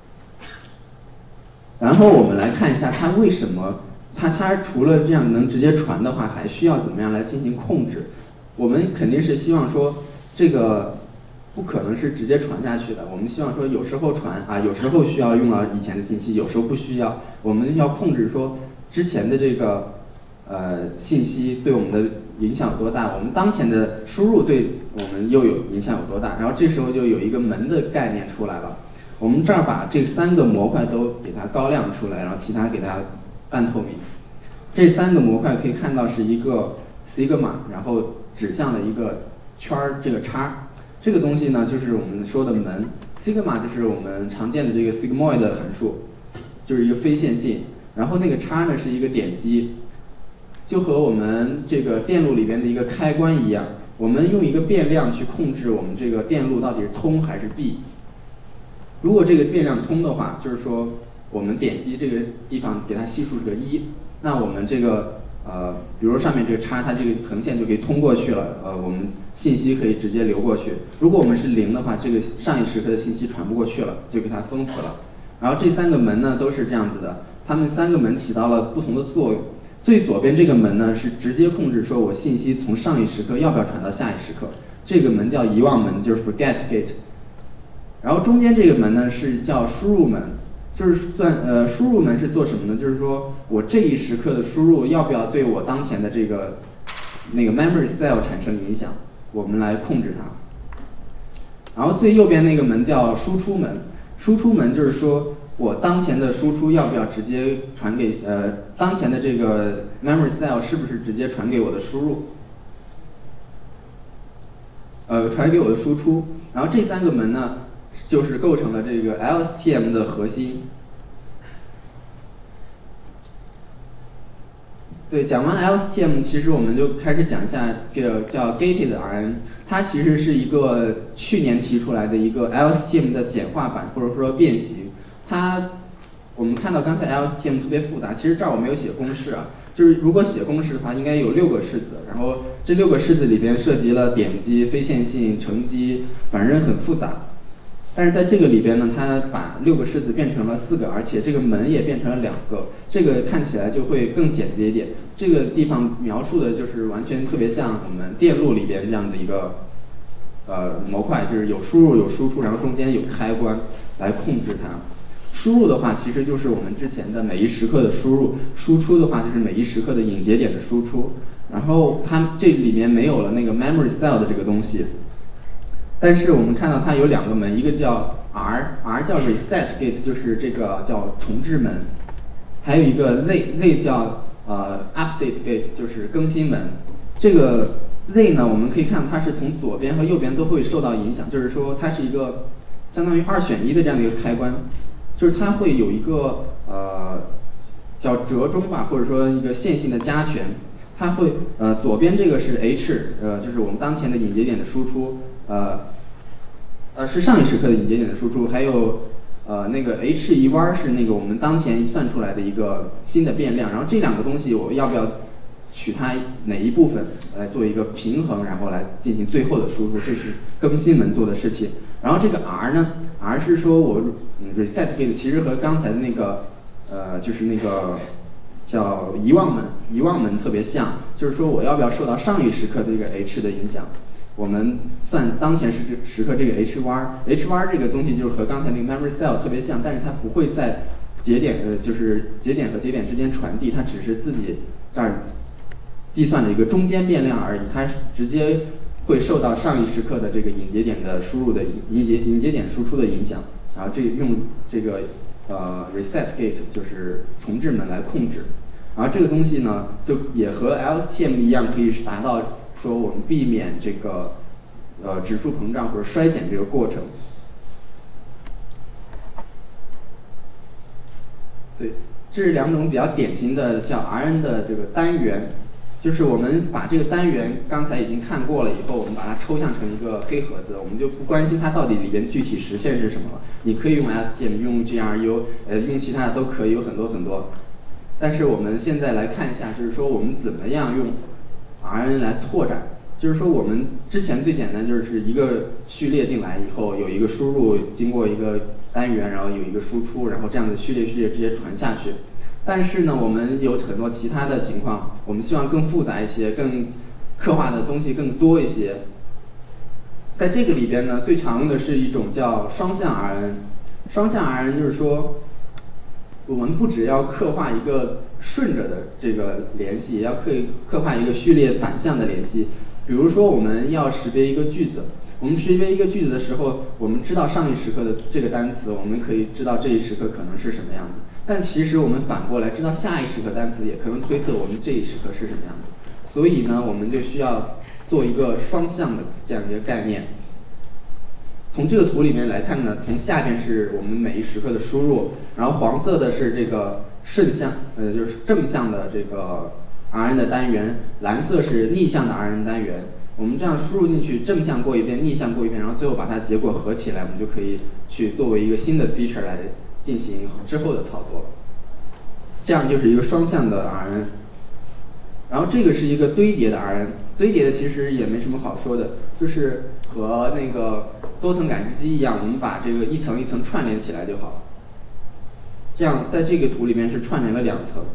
然后我们来看一下它为什么它它除了这样能直接传的话，还需要怎么样来进行控制？我们肯定是希望说这个不可能是直接传下去的，我们希望说有时候传啊，有时候需要用到以前的信息，有时候不需要。我们要控制说之前的这个呃信息对我们的影响有多大，我们当前的输入对我们又有影响有多大，然后这时候就有一个门的概念出来了。我们这儿把这三个模块都给它高亮出来，然后其他给它半透明。这三个模块可以看到是一个 sigma， 然后指向了一个圈儿，这个叉。这个东西呢，就是我们说的门。sigma 就是我们常见的这个 sigmoid 的函数，就是一个非线性。然后那个叉呢是一个点击，就和我们这个电路里边的一个开关一样，我们用一个变量去控制我们这个电路到底是通还是闭。如果这个变量通的话，就是说我们点击这个地方给它系数是个一，那我们这个呃，比如说上面这个叉，它这个横线就可以通过去了。呃，我们信息可以直接流过去。如果我们是零的话，这个上一时刻的信息传不过去了，就给它封死了。然后这三个门呢都是这样子的，它们三个门起到了不同的作用。最左边这个门呢是直接控制说我信息从上一时刻要不要传到下一时刻，这个门叫遗忘门，就是 forget gate。然后中间这个门呢是叫输入门，就是算呃输入门是做什么呢？就是说我这一时刻的输入要不要对我当前的这个那个 memory cell 产生影响，我们来控制它。然后最右边那个门叫输出门，输出门就是说我当前的输出要不要直接传给呃当前的这个 memory cell 是不是直接传给我的输入，呃传给我的输出。然后这三个门呢就是构成了这个 L S T M 的核心。对，讲完 L S T M， 其实我们就开始讲一下这个叫 Gated R N， 它其实是一个去年提出来的一个 L S T M 的简化版或者说变形。它我们看到刚才 L S T M 特别复杂，其实这儿我没有写公式啊，就是如果写公式的话，应该有六个式子，然后这六个式子里边涉及了点击、非线性、乘积，反正很复杂。但是在这个里边呢，它把六个式子变成了四个，而且这个门也变成了两个，这个看起来就会更简洁一点。这个地方描述的就是完全特别像我们电路里边这样的一个呃模块，就是有输入有输出，然后中间有开关来控制它。输入的话其实就是我们之前的每一时刻的输入，输出的话就是每一时刻的引节点的输出。然后它这里面没有了那个 memory cell 的这个东西。但是我们看到它有两个门，一个叫 R，R 叫 reset gate， 就是这个叫重置门，还有一个 Z，Z 叫呃 update gate， 就是更新门。这个 Z 呢，我们可以看它是从左边和右边都会受到影响，就是说它是一个相当于二选一的这样的一个开关，就是它会有一个呃叫折中吧，或者说一个线性的加权。它会呃左边这个是 H， 呃就是我们当前的引节点的输出。呃，呃是上一时刻的引节点的输出，还有呃那个 H 一弯是那个我们当前算出来的一个新的变量，然后这两个东西我要不要取它哪一部分来做一个平衡，然后来进行最后的输出，这是更新门做的事情。然后这个 R 呢 ，R 是说我、嗯、reset gate 其实和刚才的那个呃就是那个叫遗忘门，遗忘门特别像，就是说我要不要受到上一时刻的这个 H 的影响。我们算当前时时刻这个 H 弯 ，H 弯这个东西就是和刚才那个 memory cell 特别像，但是它不会在节点呃就是节点和节点之间传递，它只是自己这儿计算的一个中间变量而已，它直接会受到上一时刻的这个引节点的输入的引节引节点输出的影响，然后这用这个呃 reset gate 就是重置门来控制，然后这个东西呢就也和 L S T M 一样，可以达到说我们避免这个呃指数膨胀或者衰减这个过程。对，这是两种比较典型的叫 R N 的这个单元，就是我们把这个单元刚才已经看过了以后，我们把它抽象成一个黑盒子，我们就不关心它到底里边具体实现是什么了。你可以用 S T M， 用 G R U， 呃，用其他的都可以，有很多很多。但是我们现在来看一下，就是说我们怎么样用 R N 来拓展，就是说我们之前最简单就是一个序列进来以后有一个输入，经过一个单元，然后有一个输出，然后这样的序列序列直接传下去。但是呢，我们有很多其他的情况，我们希望更复杂一些，更刻画的东西更多一些。在这个里边呢，最常用的是一种叫双向 R N。双向 R N 就是说，我们不只要刻画一个顺着的这个联系，也要刻刻画一个序列反向的联系。比如说，我们要识别一个句子，我们识别一个句子的时候，我们知道上一时刻的这个单词，我们可以知道这一时刻可能是什么样子。但其实我们反过来知道下一时刻单词，也可能推测我们这一时刻是什么样的。所以呢，我们就需要做一个双向的这样一个概念。从这个图里面来看呢，从下边是我们每一时刻的输入，然后黄色的是这个顺向，呃，就是正向的这个 R N 的单元，蓝色是逆向的 R N 单元。我们这样输入进去，正向过一遍，逆向过一遍，然后最后把它结果合起来，我们就可以去作为一个新的 feature 来进行之后的操作。这样就是一个双向的 R N。然后这个是一个堆叠的 R N， 堆叠的其实也没什么好说的，就是和那个多层感知机一样，我们把这个一层一层串联起来就好了。这样在这个图里面是串联了两层。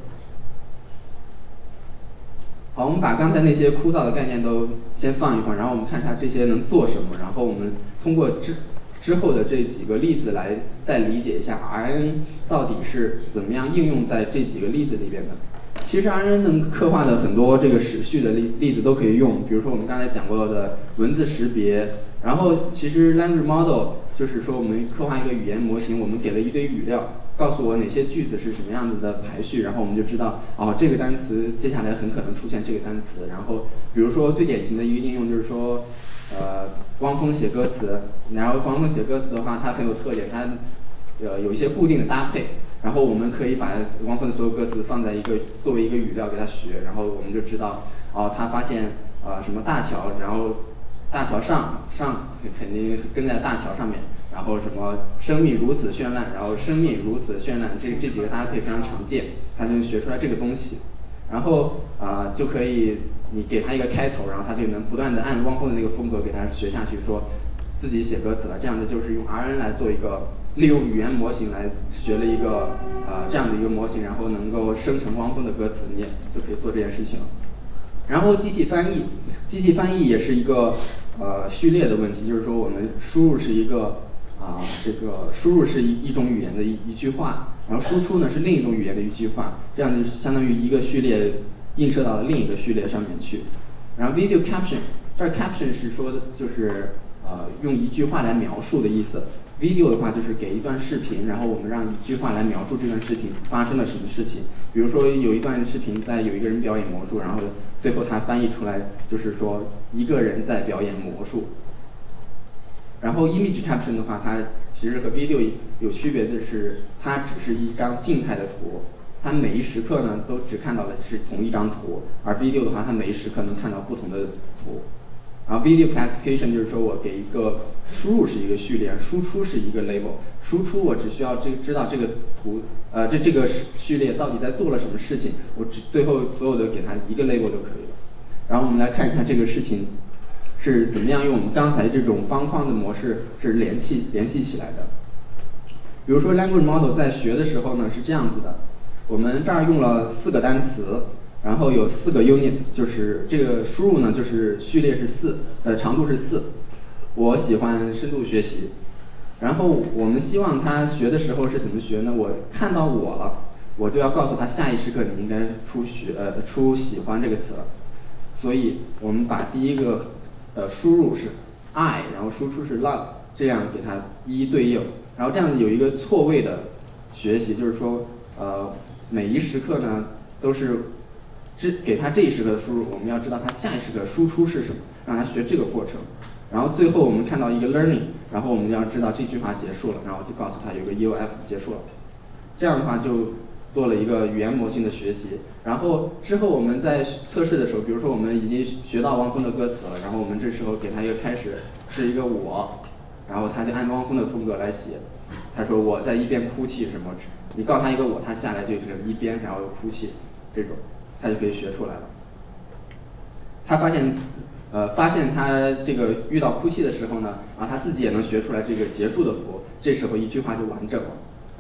好，我们把刚才那些枯燥的概念都先放一放，然后我们看一下这些能做什么，然后我们通过之之后的这几个例子来再理解一下 R N 到底是怎么样应用在这几个例子里边的。其实 R N 能刻画的很多这个时序的例例子都可以用，比如说我们刚才讲过的文字识别，然后其实 language model 就是说我们刻画一个语言模型，我们给了一堆语料，告诉我哪些句子是什么样子的排序，然后我们就知道哦这个单词接下来很可能出现这个单词。然后比如说最典型的一个应用就是说，呃，汪峰写歌词，然后汪峰写歌词的话，它很有特点，它呃有一些固定的搭配。然后我们可以把汪峰的所有歌词放在一个作为一个语料给他学，然后我们就知道哦，他发现呃什么大桥，然后大桥上上肯定跟在大桥上面，然后什么生命如此绚烂，然后生命如此绚烂，这这几个搭配非常常见，他就学出来这个东西，然后啊、呃、就可以你给他一个开头，然后他就能不断的按汪峰的那个风格给他学下去，说自己写歌词了，这样的就是用 R N 来做一个。利用语言模型来学了一个呃这样的一个模型，然后能够生成汪峰的歌词，你也就可以做这件事情。然后机器翻译，机器翻译也是一个呃序列的问题，就是说我们输入是一个啊、呃、这个输入是一一种语言的一一句话，然后输出呢是另一种语言的一句话，这样就相当于一个序列映射到了另一个序列上面去。然后 video caption， 这儿 caption 是说的就是呃用一句话来描述的意思。video 的话就是给一段视频，然后我们让一句话来描述这段视频发生了什么事情。比如说有一段视频在有一个人表演魔术，然后最后他翻译出来就是说一个人在表演魔术。然后 image caption 的话，它其实和 video 有区别的是，它只是一张静态的图，它每一时刻呢都只看到的是同一张图，而 video 的话，它每一时刻能看到不同的图。然后 video classification 就是说我给一个输入是一个序列，输出是一个 label， 输出我只需要这知道这个图呃这这个序列到底在做了什么事情，我只最后所有的给它一个 label 就可以了。然后我们来看一看这个事情是怎么样用我们刚才这种方框的模式是联系联系起来的。比如说 language model 在学的时候呢是这样子的，我们这儿用了四个单词。然后有四个 unit， 就是这个输入呢，就是序列是四，呃，长度是四。我喜欢深度学习，然后我们希望他学的时候是怎么学呢？我看到我了，我就要告诉他下一时刻你应该出学呃出喜欢这个词了。所以我们把第一个呃输入是 I， 然后输出是 love， 这样给它一一对应。然后这样有一个错位的学习，就是说呃每一时刻呢都是。给他这一时刻的输入，我们要知道他下一时刻输出是什么，让他学这个过程。然后最后我们看到一个 learning， 然后我们要知道这句话结束了，然后就告诉他有个 E O F 结束了。这样的话就做了一个语言模型的学习。然后之后我们在测试的时候，比如说我们已经学到汪峰的歌词了，然后我们这时候给他一个开始是一个我，然后他就按汪峰的风格来写。他说我在一边哭泣什么，你告诉他一个我，他下来就只一边然后哭泣这种。他就可以学出来了。他发现，呃，发现他这个遇到哭泣的时候呢，啊，他自己也能学出来这个结束的符，这时候一句话就完整了。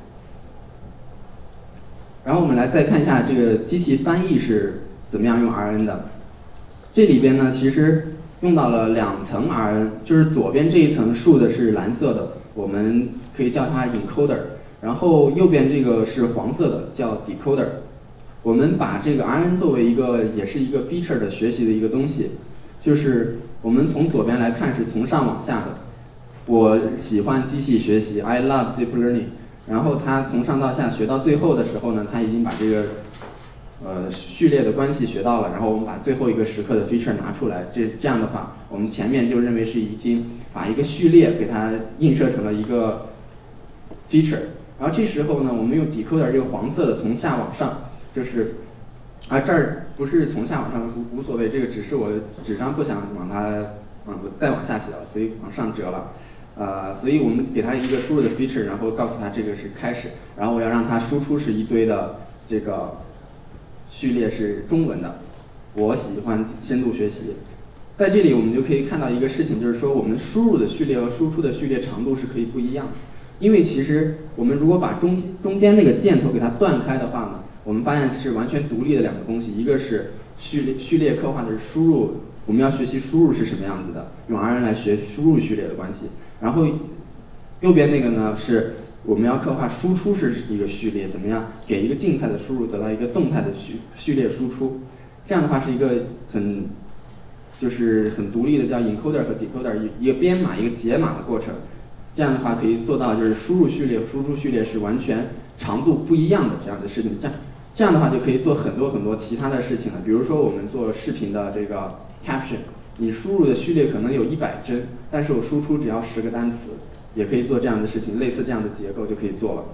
然后我们来再看一下这个机器翻译是怎么样用 R N 的。这里边呢，其实用到了两层 R N， 就是左边这一层竖的是蓝色的，我们可以叫它 encoder， 然后右边这个是黄色的，叫 decoder。我们把这个 R N 作为一个也是一个 feature 的学习的一个东西，就是我们从左边来看是从上往下的。我喜欢机器学习 ，I love deep learning。然后它从上到下学到最后的时候呢，它已经把这个呃序列的关系学到了。然后我们把最后一个时刻的 feature 拿出来，这这样的话，我们前面就认为是已经把一个序列给它映射成了一个 feature。然后这时候呢，我们用 decoder 这个黄色的从下往上。就是，啊这儿不是从下往上无无所谓，这个只是我纸张不想往它嗯再往下写了，所以往上折了，呃，所以我们给它一个输入的 feature， 然后告诉它这个是开始，然后我要让它输出是一堆的这个序列是中文的，我喜欢深度学习， 在这里我们就可以看到一个事情，就是说我们输入的序列和输出的序列长度是可以不一样的。因为其实我们如果把中中间那个箭头给它断开的话呢，我们发现是完全独立的两个东西，一个是序列序列刻画的是输入，我们要学习输入是什么样子的，用 R N 来学输入序列的关系。然后右边那个呢是我们要刻画输出是一个序列，怎么样给一个静态的输入得到一个动态的序序列输出，这样的话是一个很就是很独立的叫 encoder 和 decoder 一个编码一个解码的过程。这样的话可以做到就是输入序列和输出序列是完全长度不一样的这样的事情。这样这样的话就可以做很多很多其他的事情了。比如说我们做视频的这个 caption， 你输入的序列可能有一百帧，但是我输出只要十个单词，也可以做这样的事情，类似这样的结构就可以做了。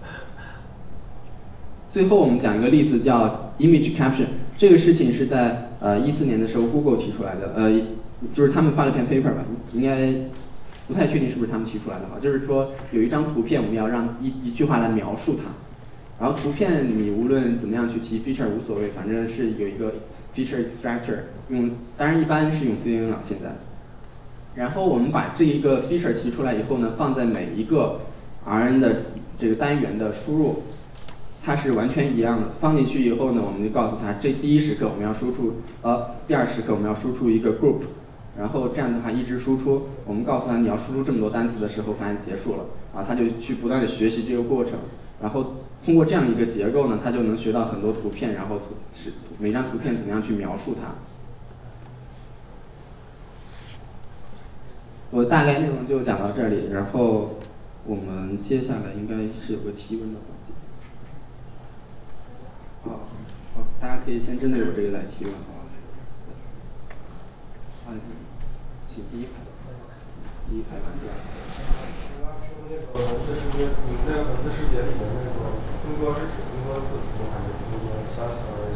最后我们讲一个例子叫 image caption， 这个事情是在呃一四年的时候 Google 提出来的，呃就是他们发了篇 paper 吧，应该不太确定是不是他们提出来的啊，就是说有一张图片我们要让一一句话来描述它，然后图片你无论怎么样去提 feature 无所谓，反正是有一个 feature extractor 用，当然一般是用 C N N 了现在。然后我们把这一个 feature 提出来以后呢，放在每一个 R N 的这个单元的输入，它是完全一样的。放进去以后呢，我们就告诉它，这第一时刻我们要输出，呃，第二时刻我们要输出一个 group， 然后这样的话一直输出。我们告诉它你要输出这么多单词的时候，发现结束了，啊，它就去不断的学习这个过程，然后通过这样一个结构呢，它就能学到很多图片，然后图是每张图片怎么样去描述它。我大概内容就讲到这里，然后我们接下来应该是有个提问的环节。好，好，大家可以先针对我这个来提问，好吧？啊，请第一排，第一排吧，第二排。 刚刚说那个文字识别，你那个文字识别里面那个分割是指分割字符还是分割单词而已？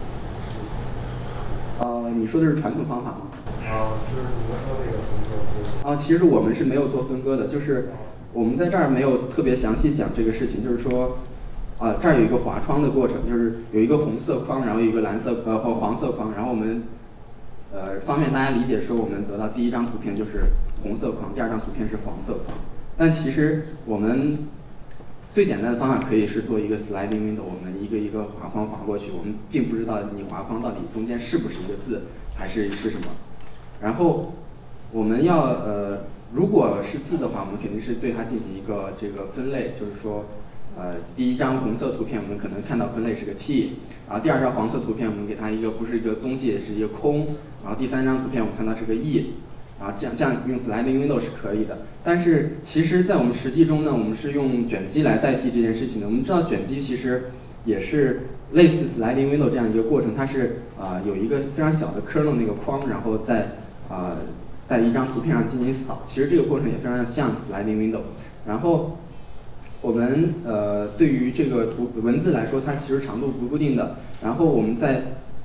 呃，你说的是传统方法吗？ 啊，就是你们说那个分割。 啊，其实我们是没有做分割的，就是我们在这儿没有特别详细讲这个事情，就是说，啊，这儿有一个划窗的过程，就是有一个红色框，然后有一个蓝色呃或黄色框，然后我们呃方便大家理解说，我们得到第一张图片就是红色框，第二张图片是黄色框。但其实我们最简单的方法可以是做一个 sliding window， 我们一个一个划框划过去，我们并不知道你划框到底中间是不是一个字，还是是什么。然后我们要呃，如果是字的话，我们肯定是对它进行一个这个分类，就是说，呃，第一张红色图片我们可能看到分类是个 T， 然后第二张黄色图片我们给它一个不是一个东西，是一个空，然后第三张图片我们看到是个 E， 啊，这样这样用 sliding window 是可以的。但是其实在我们实际中呢，我们是用卷积来代替这件事情的。我们知道卷积其实也是类似 sliding window 这样一个过程，它是啊、呃、有一个非常小的 kernel 那个框，然后在啊、呃、在一张图片上进行扫，其实这个过程也非常像 sliding window。然后我们呃对于这个图文字来说，它其实长度不固定的。然后我们在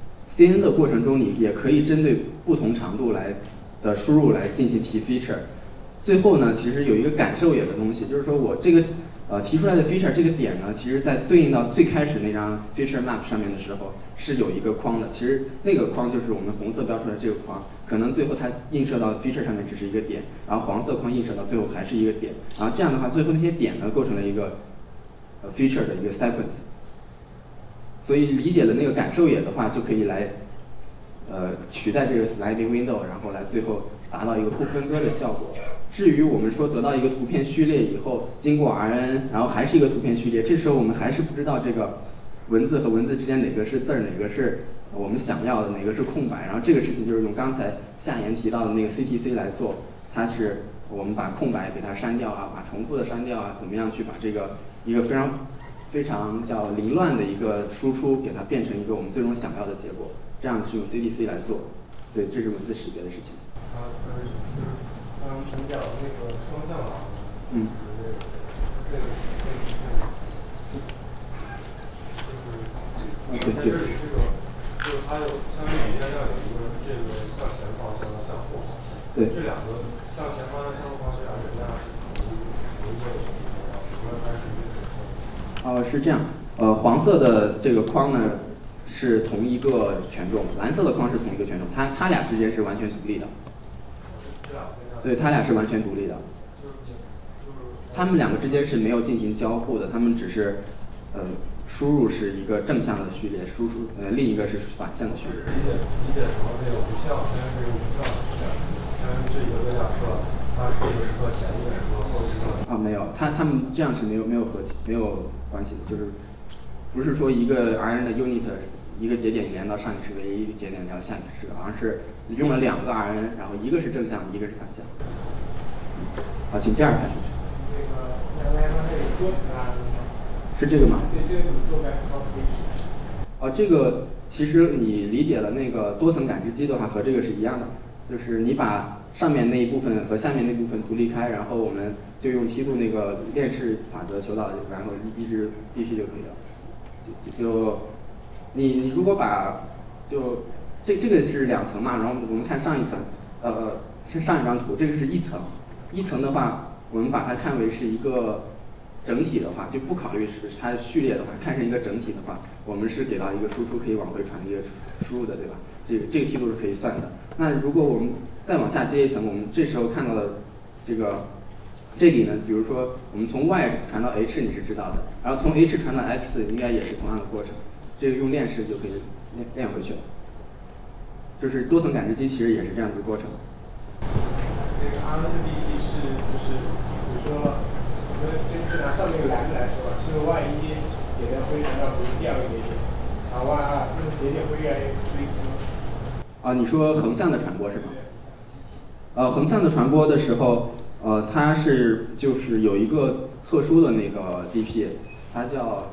C N N 的过程中，你也可以针对不同长度来的输入来进行提 feature。最后呢，其实有一个感受野的东西，就是说我这个呃提出来的 feature 这个点呢，其实在对应到最开始那张 feature map 上面的时候是有一个框的，其实那个框就是我们红色标出来这个框，可能最后它映射到 feature 上面只是一个点，然后黄色框映射到最后还是一个点，然后这样的话最后那些点呢构成了一个呃 feature 的一个 sequence。所以理解了那个感受野的话，就可以来呃取代这个 sliding window， 然后来最后达到一个不分割的效果。至于我们说得到一个图片序列以后，经过 R N， 然后还是一个图片序列，这时候我们还是不知道这个文字和文字之间哪个是字儿，哪个是我们想要的，哪个是空白。然后这个事情就是用刚才夏言提到的那个 C T C 来做，它是我们把空白给它删掉啊，把重复的删掉啊，怎么样去把这个一个非常非常叫凌乱的一个输出，给它变成一个我们最终想要的结果。这样是用 C T C 来做，对，这是文字识别的事情。 啊，呃，就是刚刚你讲那个双向啊， 嗯， 就是这个这个这个，就是在这里这个，就是它有相当于语言上有一个这个向前方向和向后方向， 对， 这两个向前方向向后方向两个是同一同一个选择，主要它是一个选择。 哦，是这样。呃，黄色的这个框呢， 是同一个权重，蓝色的框是同一个权重，它它俩之间是完全独立的。对，它俩是完全独立的。它们两个之间是没有进行交互的，它们只是呃输入是一个正向的序列，输出呃另一个是反向的序列。 理解理解成这个无效，相当于无效，相当于这一个假设，它是一个时刻前一个时刻后一个时刻。 啊，没有，它它们这样是没有没有和没有关系的，就是不是说一个 R N 的 unit 一个节点连到上一个时刻，一个节点连到下一个时刻，而是用了两个 R N， 然后一个是正向，一个是反向。好，请第二排同学。 那个刚才说那个多层 R N 吗？ 是这个吗？ 对，这个怎么做 back up？ 哦，这个其实你理解了那个多层感知机的话，和这个是一样的，就是你把上面那一部分和下面那部分独立开，然后我们就用梯度那个链式法则求导，然后一一直必须就可以了。就就你你如果把就这这个是两层嘛，然后我们看上一层，呃是上一张图，这个是一层，一层的话，我们把它看为是一个整体的话，就不考虑是它序列的话，看成一个整体的话，我们是给到一个输出可以往回传的一个输入的，对吧？这个这个梯度是可以算的。那如果我们再往下接一层，我们这时候看到的这个这里呢，比如说我们从 Y 传到 H 你是知道的，然后从 H 传到 X 应该也是同样的过程，这个用链式就可以链链回去了。就是多层感知机其实也是这样子的过程。 这个 R N 的 D P 是就是比如说。就就拿上面有蓝的来说，是万一也能回传到比如第二个节点，然后万那个节点会越来越随机。 啊，你说横向的传播是吗？呃，横向的传播的时候，呃，它是就是有一个特殊的那个 D P， 它叫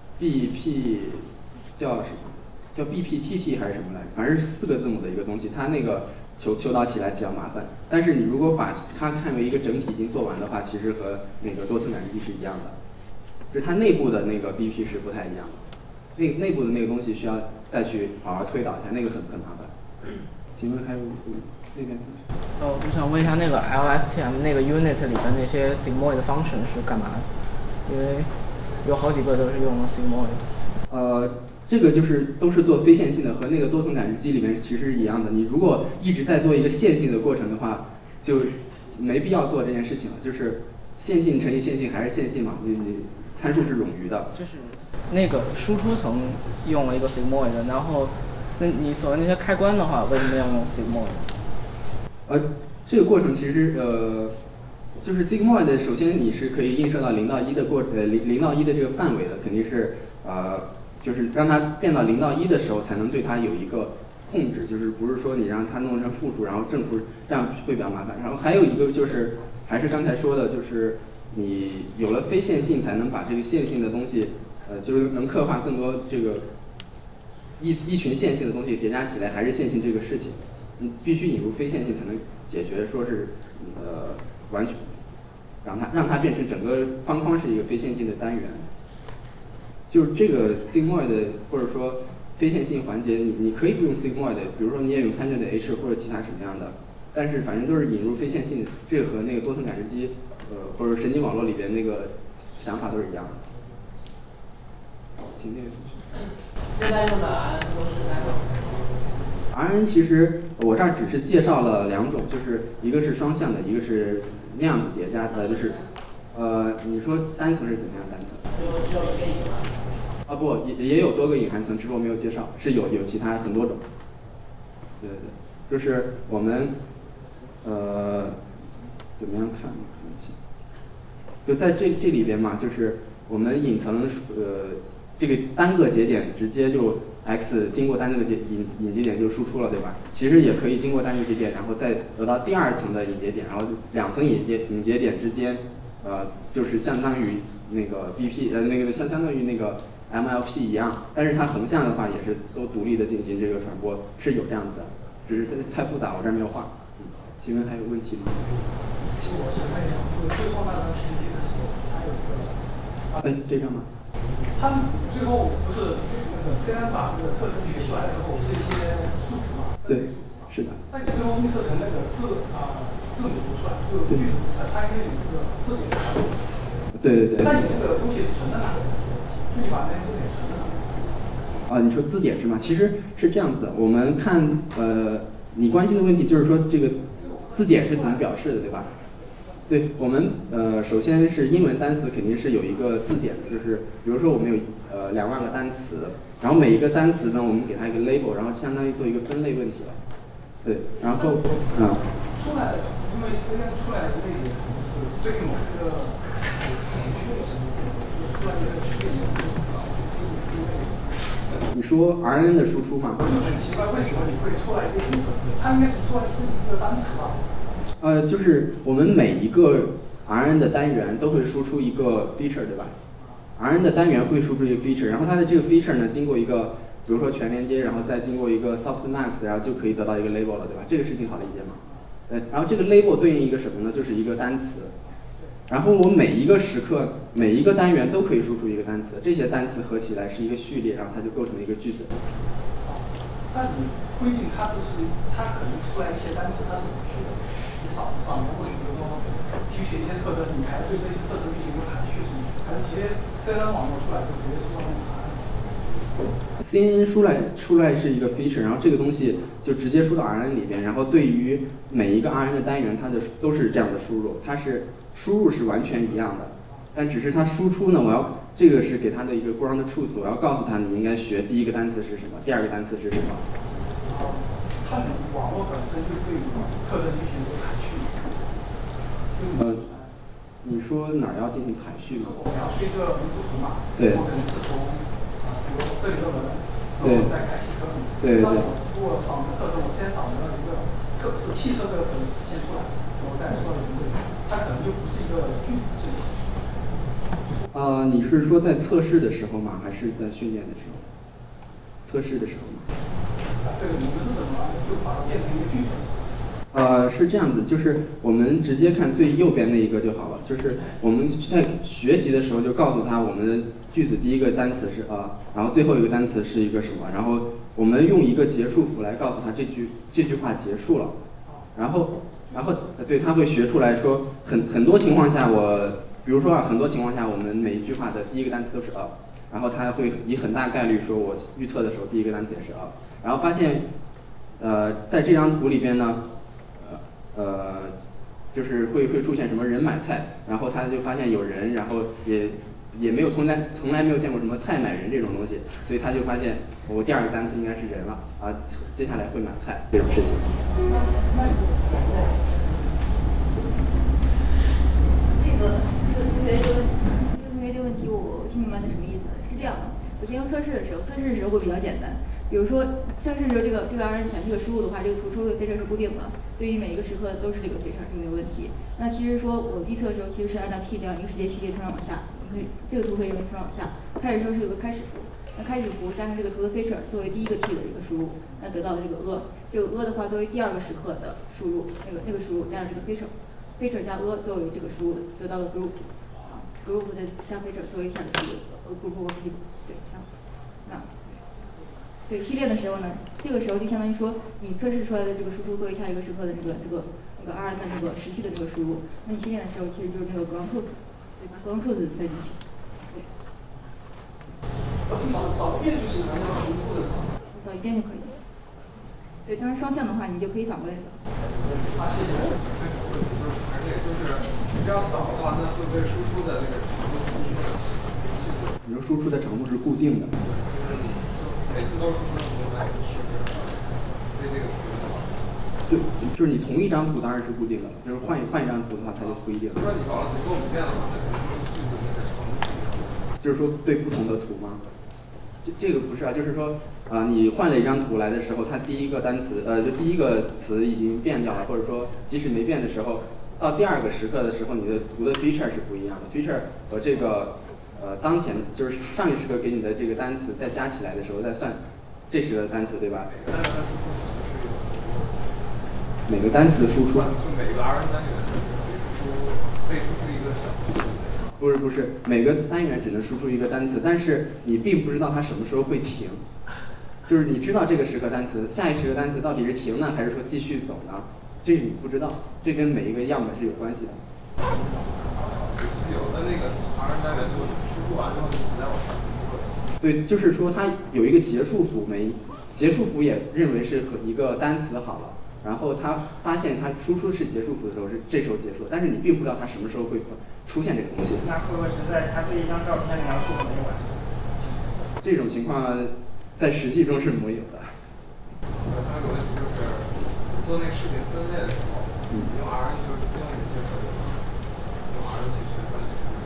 B P， 叫什么？叫 B P T T 还是什么来着？反正是四个字母的一个东西，它那个求求导起来比较麻烦。但是你如果把它看为一个整体已经做完的话，其实和那个多层感知机是一样的，就是它内部的那个 B P 是不太一样的，内内部的那个东西需要再去好好推导一下，那个很很麻烦。请问还有那边？ 呃，我想问一下，那个 L S T M 那个 unit 里的那些 sigmoid function 是干嘛的？因为有好几个都是用 sigmoid。 呃。这个就是都是做非线性的，和那个多层感知机里面其实是一样的。你如果一直在做一个线性的过程的话，就没必要做这件事情了。就是线性乘以线性还是线性嘛，你你参数是冗余的。 就是那个输出层用了一个 sigmoid， 然后那你所谓那些开关的话，为什么要用 sigmoid？ 呃，这个过程其实呃，就是 sigmoid 首先你是可以映射到零到一的过呃零零到一的这个范围的，肯定是呃。就是让它变到零到一的时候，才能对它有一个控制，就是不是说你让它弄成负数，然后正负，这样会比较麻烦。然后还有一个就是，还是刚才说的，就是你有了非线性，才能把这个线性的东西，呃，就是能刻画更多这个一一群线性的东西叠加起来还是线性这个事情。你必须引入非线性才能解决，说是呃完全让它让它变成整个方框是一个非线性的单元。就是这个 sigmoid 或者说非线性环节，你你可以不用 sigmoid， 比如说你也用 tangent H 或者其他什么样的，但是反正都是引入非线性，这个和那个多层感知机呃或者神经网络里边那个想法都是一样的。请那个同学。 现在用的 R N 都是哪种 ？R N 其实我这儿只是介绍了两种，就是一个是双向的，一个是量子叠加的，就是呃你说单层是怎么样单层？ 就只有一个隐含。 啊不，也也有多个隐含层，只是我没有介绍，是有有其他很多种。对对对，就是我们呃怎么样看？就在这这里边嘛，就是我们隐层呃这个单个节点直接就 x 经过单个节引引节点就输出了，对吧？其实也可以经过单个节点，然后再得到第二层的引节点，然后两层引节引节点之间呃就是相当于那个 B P 呃那个相相当于那个。M L P 一样，但是它横向的话也是都独立的进行这个传播，是有这样子的，只是太复杂，我这儿没有画。嗯，请问还有问题吗？ 其实我想问一下，就是最后那张实际的时候，它有一个。 哎，这张吗？ 它最后不是那个虽然把这个特征写出来之后是一些数字嘛？ 对，是的。 那你最后映射成那个字啊、呃、字母不出来，就句子不出来，它应该有一个字典的传播。对对对。 那你那个东西是存在哪？就你把那个字典存在哪？ 呃， 啊，你说字典是吗？其实是这样子的，我们看呃，你关心的问题就是说这个字典是怎么表示的，对吧？对，我们呃，首先是英文单词肯定是有一个字典的，就是比如说我们有呃两万个单词，然后每一个单词呢，我们给它一个 label， 然后相当于做一个分类问题了。对，然后嗯。 出来的，因为现在出来的类别可能是对于某一个程序的什么出来一个区别， 你说 R N 的输出吗？ 我就很奇怪，为什么你会出来一个英文？它应该是出来是一个单词吧？ 呃，就是我们每一个 R N 的单元都会输出一个 feature， 对吧 ？R N 的单元会输出一个 feature， 然后它的这个 feature 呢，经过一个，比如说全连接，然后再经过一个 softmax， 然后就可以得到一个 label 了，对吧？这个是挺好理解吗？对，然后这个 label 对应一个什么呢？就是一个单词。然后我每一个时刻，每一个单元都可以输出一个单词，这些单词合起来是一个序列，然后它就构成了一个句子。 但你规定它不是，它可能出来一些单词，它是无序的。你扫扫描过去，比如说提取一些特征，你还对这些特征进行一个排序，是吗？还是直接 C N N 网络出来就直接输到那个答案 ？C N N 出来出来是一个 feature， 然后这个东西就直接输到 R N 里边，然后对于每一个 R N 的单元，它的都是这样的输入，它是输入是完全一样的，但只是它输出呢，我要这个是给它的一个 ground truth， 我要告诉它你应该学第一个单词是什么，第二个单词是什么。 它网络本身就对特征进行一个排序。 呃，你说哪儿要进行排序吗？ 我描述一个文字图嘛， 对。 我可能是从啊，比如这里的文， 对。 然后再开汽车。 对对对。 如果扫描特征，我先扫描一个特是汽车这个特征先出来，然后再说一个，它可能就不是一个句子式的。 呃，你是说在测试的时候吗？还是在训练的时候？测试的时候吗？ 这个你们是怎么就把它变成一个句子？ 呃，是这样子，就是我们直接看最右边那一个就好了。就是我们在学习的时候就告诉他，我们的句子第一个单词是啊，然后最后一个单词是一个什么，然后我们用一个结束符来告诉他这句这句话结束了，然后然后对他会学出来说很很多情况下我，比如说啊，很多情况下我们每一句话的第一个单词都是 a， 然后他会以很大概率说我预测的时候第一个单词也是 a， 然后发现呃在这张图里边呢。呃，就是会会出现什么人买菜，然后他就发现有人，然后也也没有从来从来没有见过什么菜买人这种东西，所以他就发现我第二个单词应该是人了啊，接下来会买菜这种事情。 这个这个同学这个这个同学这个问题我听明白他什么意思了，是这样的，我进行测试的时候，测试的时候会比较简单。比如说，测试的时候，这个这个 R N 选这个输入的话，这个图出的非常是固定的，对于每一个时刻都是这个非常是没有问题。那其实说我预测的时候，其实是按照 t 这样一个时间序列从上往下，你可以这个图可以认为从上往下，开始时候是有个开始符，那开始符加上这个图的 feature 作为第一个 t 的一个输入，那得到的这个 a， 这个 a 的话作为第二个时刻的输入，那个那个输入加上这个 feature，feature 加 a 作为这个输入得到的 group， 啊 group 再加 feature 作为下的输入 group of people， 对，这样，那。对系列的时候呢，这个时候就相当于说，你测试出来的这个输出作为下一个时刻的这个这个那个 R N 的这个时序的这个输入，那你训练的时候其实就是那个 ground truth， 对吧 ？ground truth 塞进去。对。 扫扫一遍就是按照重复的扫。 扫一遍就可以。对，当然双向的话，你就可以反过来扫。 啊，谢谢。 而且就是你这样扫的话，那会不会输出的那个程度是固定的？ 你说输出的程度是固定的。 每次都是输出同一个单词，是不是？对这个图的话， 对，就是你同一张图当然是固定的了，就是换一换一张图的话，它就不一定了。 如果你搞了结构不变的话，那肯定是句子那个程度不一样。 就是说对不同的图吗？这这个不是啊，就是说啊、呃，你换了一张图来的时候，它第一个单词呃，就第一个词已经变掉了，或者说即使没变的时候，到第二个时刻的时候，你的图的 feature 是不一样的 ，feature 和这个。呃，当前就是上一时刻给你的这个单词再加起来的时候再算这时的单词，对吧？每个单词的输出。 就每个 R N 单元输出被输出一个小数。 不是不是，每个单元只能输出一个单词，但是你并不知道它什么时候会停。就是你知道这个时刻单词，下一时刻单词到底是停呢，还是说继续走呢？这是你不知道，这跟每一个样本是有关系的。 有的那个 R N 单元就输出完之后，你再往下输入。 对，就是说它有一个结束符，每结束符也认为是和一个单词好了，然后它发现它输出是结束符的时候是这时候结束，但是你并不知道它什么时候会出现这个东西。 那会不会是在它这一张照片描述没完？ 这种情况在实际中是没有的。 呃，还有个问题就是做那个视频分类的时候， 嗯、 用 R N 就是用哪些特征？用 R N 去区分？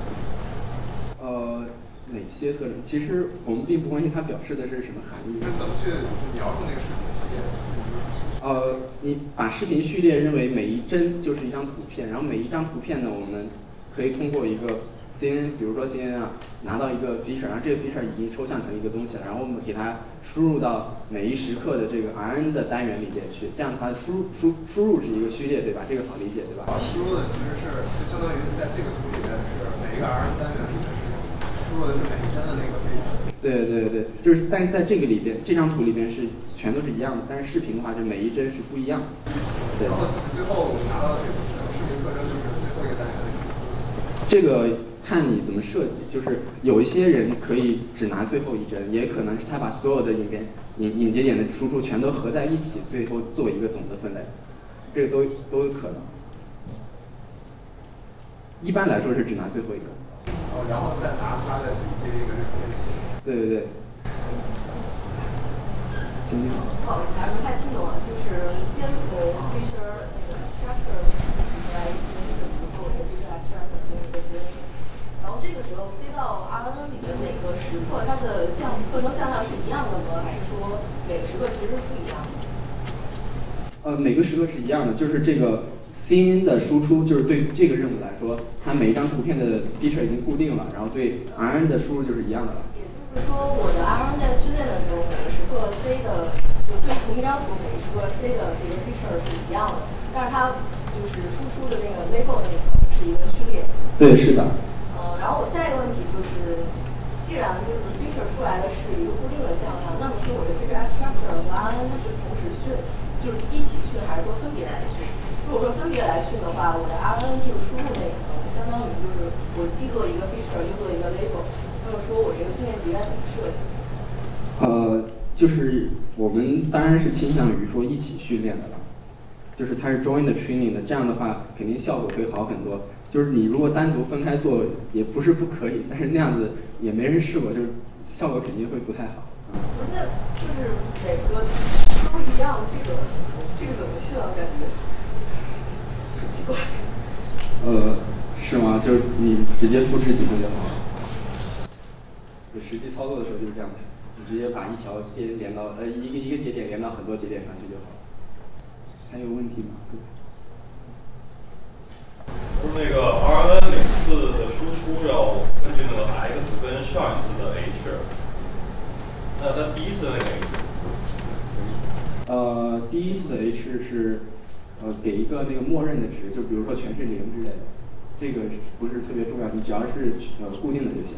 呃，哪些特征？其实我们并不关心它表示的是什么含义。 那怎么去描述那个视频的序列？ 呃，你把视频序列认为每一帧就是一张图片，然后每一张图片呢，我们可以通过一个 C N N， 比如说 C N N 啊，拿到一个 feature， 然后这个 feature 已经抽象成一个东西了，然后我们给它输入到每一时刻的这个 R N 的单元里边去，这样它输入输输入是一个序列，对吧？这个好理解，对吧？ 输入的其实是就相当于在这个图里面是每一个 R N 单元里面是输入的是每一帧的那个 feature。 对对对，就是但是在这个里边，这张图里边是全都是一样的，但是视频的话，就每一帧是不一样的。对。 然后最后我们拿到的这个视频特征就是最后一个单元的。 这个看你怎么设计，就是有一些人可以只拿最后一帧，也可能是他把所有的影片影影节点的输出全都合在一起，最后做一个总的分类，这个都都有可能。一般来说是只拿最后一个。 哦，然后再拿它的一些这个分析。 对对对。听听好。 不好意思，还不太听懂啊，就是先从 feature 那个 structure 来进行做这个 feature structure 的那个决定，然后这个时候 C 到 R N 里面每个时刻它的像特征向量是一样的吗？还是说每个时刻其实是不一样的？ 呃，每个时刻是一样的，就是这个 C N N 的输出，就是对这个任务来说，它每一张图片的 feature 已经固定了，然后对 R N 的输入就是一样的了。 就是说，我的 R N 在训练的时候，每个时刻 C 的就对同一张图，每个时刻 C 的这个 feature 是一样的，但是它就是输出的那个 label 那个层是一个序列。 对，是的。 呃，然后我下一个问题就是，既然就是 feature 出来的是一个固定的向量，那么说我的 feature structure 和 R N 它是同时训，就是一起训，还是说分别来训？如果说分别来训的话，我的 R N 这个输入那一层，相当于就是我既做一个 feature，又做一个 label。那么说我这个训练题该怎么设计？ 呃，就是我们当然是倾向于说一起训练的了，就是它是 join 的 training 的，这样的话肯定效果会好很多。就是你如果单独分开做也不是不可以，但是那样子也没人试过，就是效果肯定会不太好。 不是，那就是每个都一样，这个这个怎么训啊？感觉很奇怪。 呃，是吗？就是你直接复制几个就好了。就实际操作的时候就是这样的，你直接把一条线连到呃一个一个节点连到很多节点上去就好了。还有问题吗？ 就是那个 R N 每次的输出要根据那个 X 跟上一次的 H， 那它第一次的那个 H？ 呃，第一次的 H 是呃给一个那个默认的值，就比如说全是零之类的，这个不是特别重要，你只要是呃固定的就行。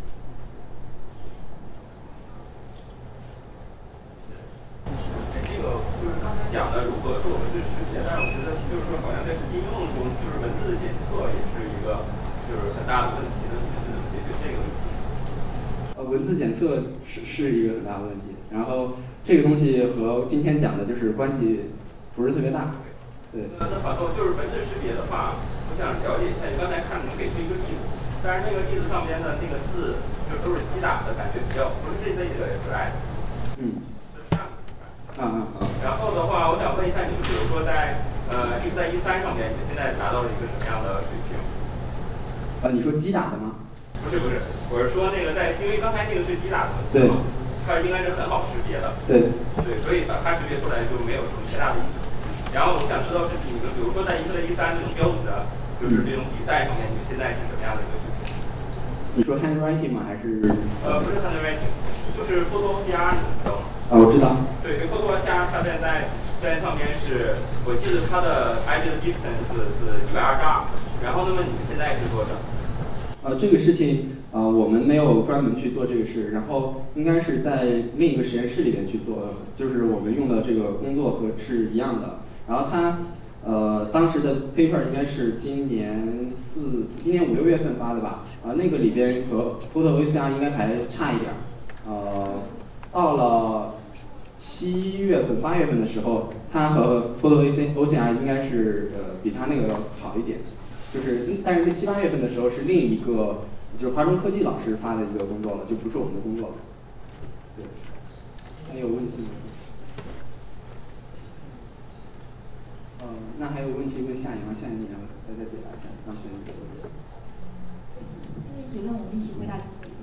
这个就是刚才讲的如何做文字识别，但是我觉得就是说好像在实际应用中，就是文字的检测也是一个就是很大的问题，那你是怎么解决这个问题？ 呃，文字检测是是一个很大的问题，然后这个东西和今天讲的就是关系不是特别大。对。 那那反正就是文字识别的话，我想了解一下，你刚才看能给出一个例子，但是那个例子上边的那个字就都是击打的感觉比较不是这类的 S I。 嗯。啊啊啊！ 然后的话，我想问一下，你们比如说在呃 X 在一三上面，你们现在达到了一个什么样的水平？ 呃，你说击打的吗？ 不是不是，我是说那个在，因为刚才那个是击打的文字嘛，它应该是很好识别的。 对。 对，所以把它识别出来就没有什么太大的意思。然后我想知道是你们，比如说在 X 在一三这种标准的，就是这种比赛上面，你们现在是什么样的一个水平？ 你说 handwriting 吗？还是？ 呃，不是 handwriting， 就是 Photo O K R， 你们知道吗？ 啊，我知道。 对，这 Photo O K R 它现在在上面是，我记得它的 edit distance 是是一百二十二，然后那么你们现在是多少？ 呃，这个事情呃我们没有专门去做这个事，然后应该是在另一个实验室里面去做，就是我们用的这个工作和是一样的。然后它呃当时的 paper 应该是今年四今年五六月份发的吧，啊、呃、那个里边和 Photo O C R 应该还差一点，呃到了七月份、八月份的时候，它和 Photo O C R 应该是呃比它那个要好一点。就是但是在七八月份的时候是另一个就是华中科技老师发的一个工作了，就不是我们的工作了。对，还有问题吗？嗯，那还有问题问夏颖吗？夏颖，你让再再解答一下刚才那个问题。 因为提问我们一起回答。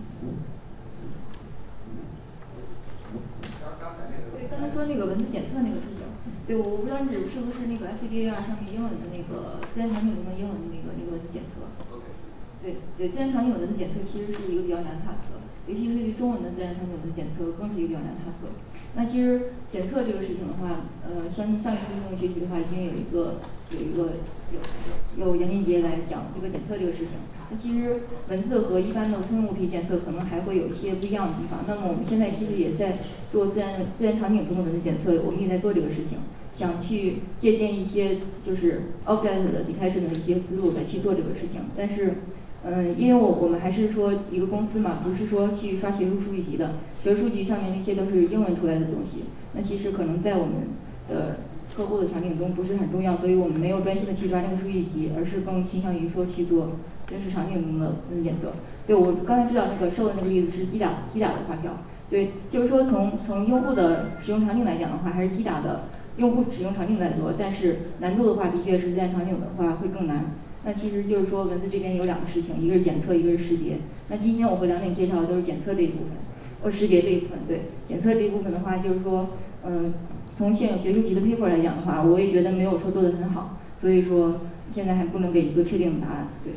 对，刚才说那个文字检测那个事情，对，我不知道你指是不是那个 S C D A R 上面英文的那个自然场景中的英文的那个那个文字检测。对对，自然场景的文字检测其实是一个比较难的 task， 尤其是对中文的自然场景文字检测更是一个比较难的 task。那其实检测这个事情的话，呃，相上一次应用学习的话，已经有一个有一个有有杨金杰来讲这个检测这个事情。那其实文字和一般的通用物体检测可能还会有一些不一样的地方。那么我们现在其实也在做自然自然场景中的文字检测，我们也在做这个事情，想去借鉴一些就是 object 的 detection 的一些思路来去做这个事情。但是，嗯，因为我我们还是说一个公司嘛，不是说去刷学术数据集的，学术数据上面那些都是英文出来的东西。那其实可能在我们的客户的场景中不是很重要，所以我们没有专心的去抓那个数据集，而是更倾向于说去做真实场景中的文字检测。对，我刚才知道那个受的那个例子是击打击打的发票，对，就是说从从用户的使用场景来讲的话，还是击打的用户使用场景来多，但是难度的话，的确是自然场景的话会更难。那其实就是说文字这边有两个事情，一个是检测，一个是识别。那今天我会两点介绍的都是检测这一部分，或识别这一部分。对，检测这一部分的话，就是说，嗯，从现有学术集的 paper 来讲的话，我也觉得没有说做得很好，所以说现在还不能给一个确定的答案。对。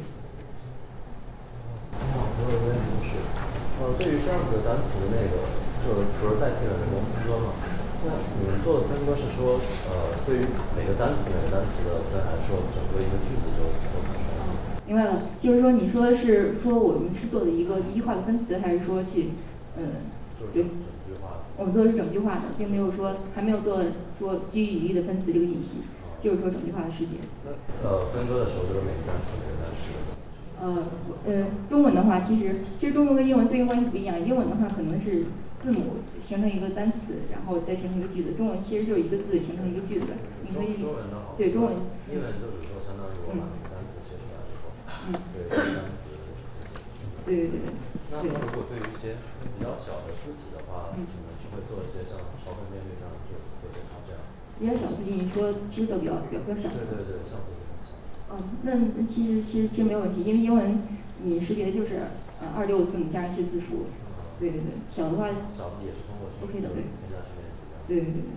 我有个问题是，呃，对于这样子的单词，那个就是除了代替了人工分割嘛，那你们做的分割是说，呃，对于每个单词每个单词的分，还是说整个一个句子就都分出来？ 明白了，就是说你说的是说我们是做的一个一句话的分词，还是说去，嗯， 就是整句话的。 我们做的是整句话的，并没有说还没有做说基于语义的分词这个体系，就是说整句话的识别。 呃，分割的时候就是每个单词每个单词。 呃，嗯，中文的话，其实其实中文跟英文对应关系不一样。英文的话可能是字母形成一个单词，然后再形成一个句子。中文其实就是一个字形成一个句子。你可以中文的好。 对中文。 英文就是说相当于我把那个单词写出来之后， 嗯， 对单词。 对对对对。 那么如果对于一些比较小的字体的话， 嗯、 你们是会做一些像超分辨率这样就或者它这样。 比较小字体，你说字色比较比较比较小。 对对对，像字体很小。 哦，那那其实其实其实没有问题，因为英文你识别就是呃二六字母加上一些字符，对对对，小的话小的也是通过 OK 的，对， 对对对对。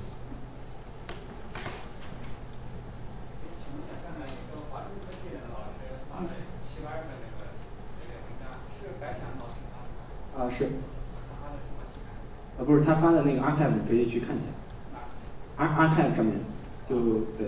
请问一下，刚才一个华中科技的老师发的七八月份那个那篇文章，是白翔老师发的吗？ 啊，是。 他发的什么期刊？ 啊，不是，他发的那个 archive 你可以去看一下。ar archive 上面就对。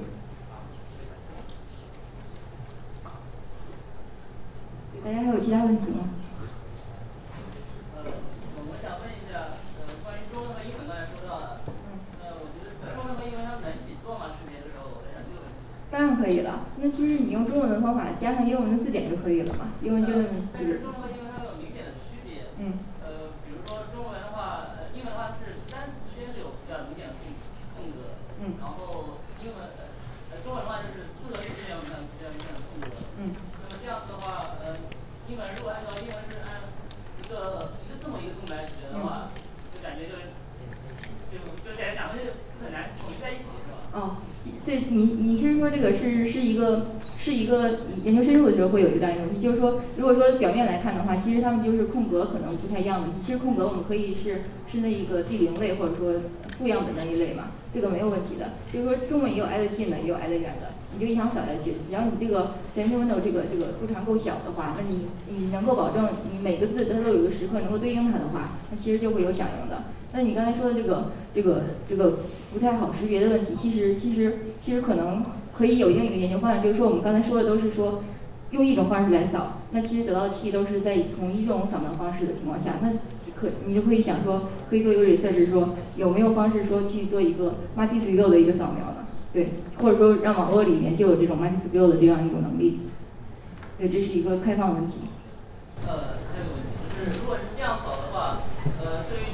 大家还有其他问题吗？ 呃，我想问一下，呃，关于中文和英文刚才说到的，呃，我觉得中文和英文它们能一起做吗？识别的时候，我在想这个问题。 当然可以了，那其实你用中文的方法加上英文的字典就可以了嘛，英文就那么。 但是中文和英文它有明显的区别。 嗯。 呃，比如说中文的话，呃，英文的话是单词之间是有比较明显的空空格。 嗯。 然后英文呃呃中文的话就是字和字之间有比较比较明显的空格。 嗯。 那么这样子的话，呃。英文如果按照英文是按一个一个字母一个字母来识别的话，就感觉就就就感觉两个就很难统一在一起，是吧？ 哦，对你你是说这个是是一个是一个研究深入的时候会有一个这样一个问题，就是说如果说表面来看的话，其实它们就是空格可能不太一样的。其实空格我们可以是是那一个第零类或者说负样本那一类嘛，这个没有问题的。就是说中文也有挨得近的，也有挨得远的。你就一行扫下去，只要你这个全英文的这个这个步长够小的话，那你你能够保证你每个字它都有一个时刻能够对应它的话，那其实就会有响应的。那你刚才说的这个这个这个不太好识别的问题，其实其实其实可能可以有另一个研究方案，就是说我们刚才说的都是说用一种方式来扫，那其实得到的 T 都是在同一种扫描方式的情况下，那可你就可以想说可以做一个 research， 说有没有方式说去做一个 multi-scale 的一个扫描呢？对，或者说让网络里面就有这种 multi-scale 的这样一种能力。对，这是一个开放的问题。 呃，还有个问题就是，如果是这样扫的话，呃，对于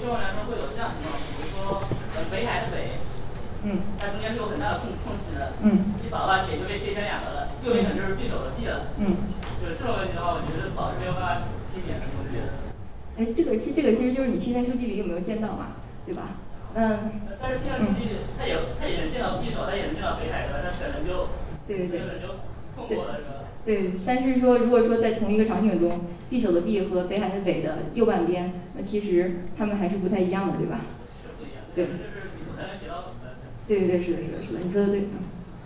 中文来说会有这样的情况，比如说呃北海的北， 嗯， 它中间是有很大的空空隙的， 嗯， 一扫的话铁就被切成两个了，右边可能就是匕首的匕了， 嗯， 就是这种问题的话，我觉得扫是没有办法避免的，我觉得。 哎，这个其这个其实就是你训练数据里有没有见到嘛，对吧？嗯。 但是训练数据它也它也能见到匕首，它也能见到北海的，它可能就对对对， 可能就通过了是吧？ 对，但是说如果说在同一个场景中，匕首的匕和北海的北的右半边，那其实它们还是不太一样的，对吧？ 是不一样的， 对。 就是你不可能学到的。 对对对，是的，是的，是的，你说的对。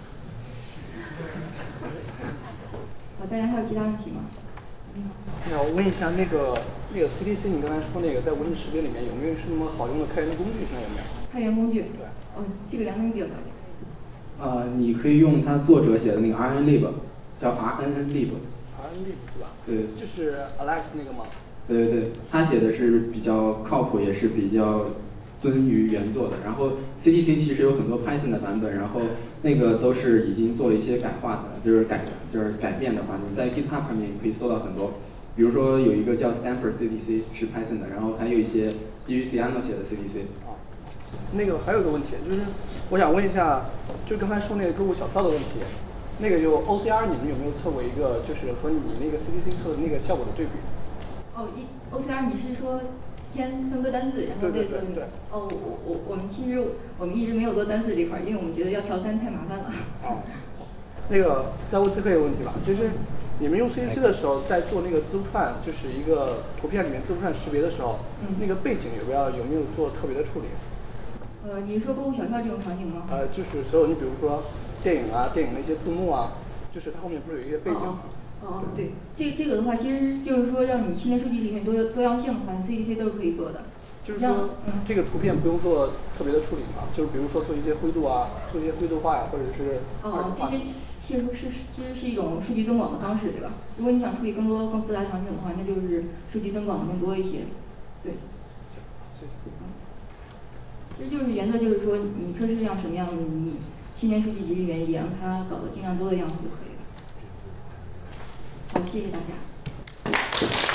好，大家还有其他问题吗？ 那我问一下，那个那个 C D C， 你刚才说那个在文字识别里面有没有什么好用的开源的工具？现在有没有？ 开源工具？ 对。 哦，这个梁总比较了解。 呃，你可以用他作者写的那个 R N lib， 叫 R N N lib。 R N lib 是吧？ 对。 就是 Alex 那个吗？ 对对对，他写的是比较靠谱，也是比较遵于原作的。然后 C D C 其实有很多 Python 的版本，然后那个都是已经做了一些改化的，就是改就是改变的话，你在 GitHub 上面可以搜到很多。比如说有一个叫 Stanford C D C 是 Python 的，然后还有一些基于 Ciano 写的 C D C。 啊，那个还有一个问题，就是我想问一下，就刚才说那个购物小票的问题，那个就 O C R 你们有没有测过一个，就是和你那个 C D C 测的那个效果的对比？ 哦，一 O C R 你是说先分个单字，然后再做那个？哦，我我我们其实我们一直没有做单字这块儿，因为我们觉得要调参太麻烦了。 哦，那个再问最后一个问题吧，就是你们用 C D C 的时候，在做那个字符串，就是一个图片里面字符串识别的时候， 嗯、 那个背景有没有有没有做特别的处理？ 呃，你是说购物小票这种场景吗？ 呃，就是所有你比如说电影啊，电影那些字幕啊，就是它后面不是有一些背景吗？ 哦，哦对，这这个的话，其实就是说让你训练数据里面多多样性的话 ，C D C 都是可以做的。 就是说，嗯，这个图片不用做特别的处理嘛，就是比如说做一些灰度啊，做一些灰度化呀，或者是哦，这些其实是其实是一种数据增广的方式，对吧？如果你想处理更多更复杂场景的话，那就是数据增广的更多一些，对。 谢谢。 其实就是原则就是说，你测试量什么样子，你训练数据集里面也让它搞得尽量多的样子就可以了。好，谢谢大家。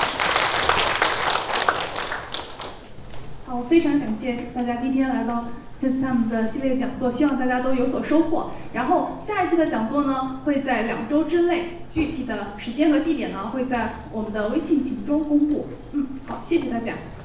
好，非常感谢大家今天来到 System 的系列讲座，希望大家都有所收获。然后下一期的讲座呢，会在两周之内，具体的时间和地点呢，会在我们的微信群中公布。嗯，好，谢谢大家。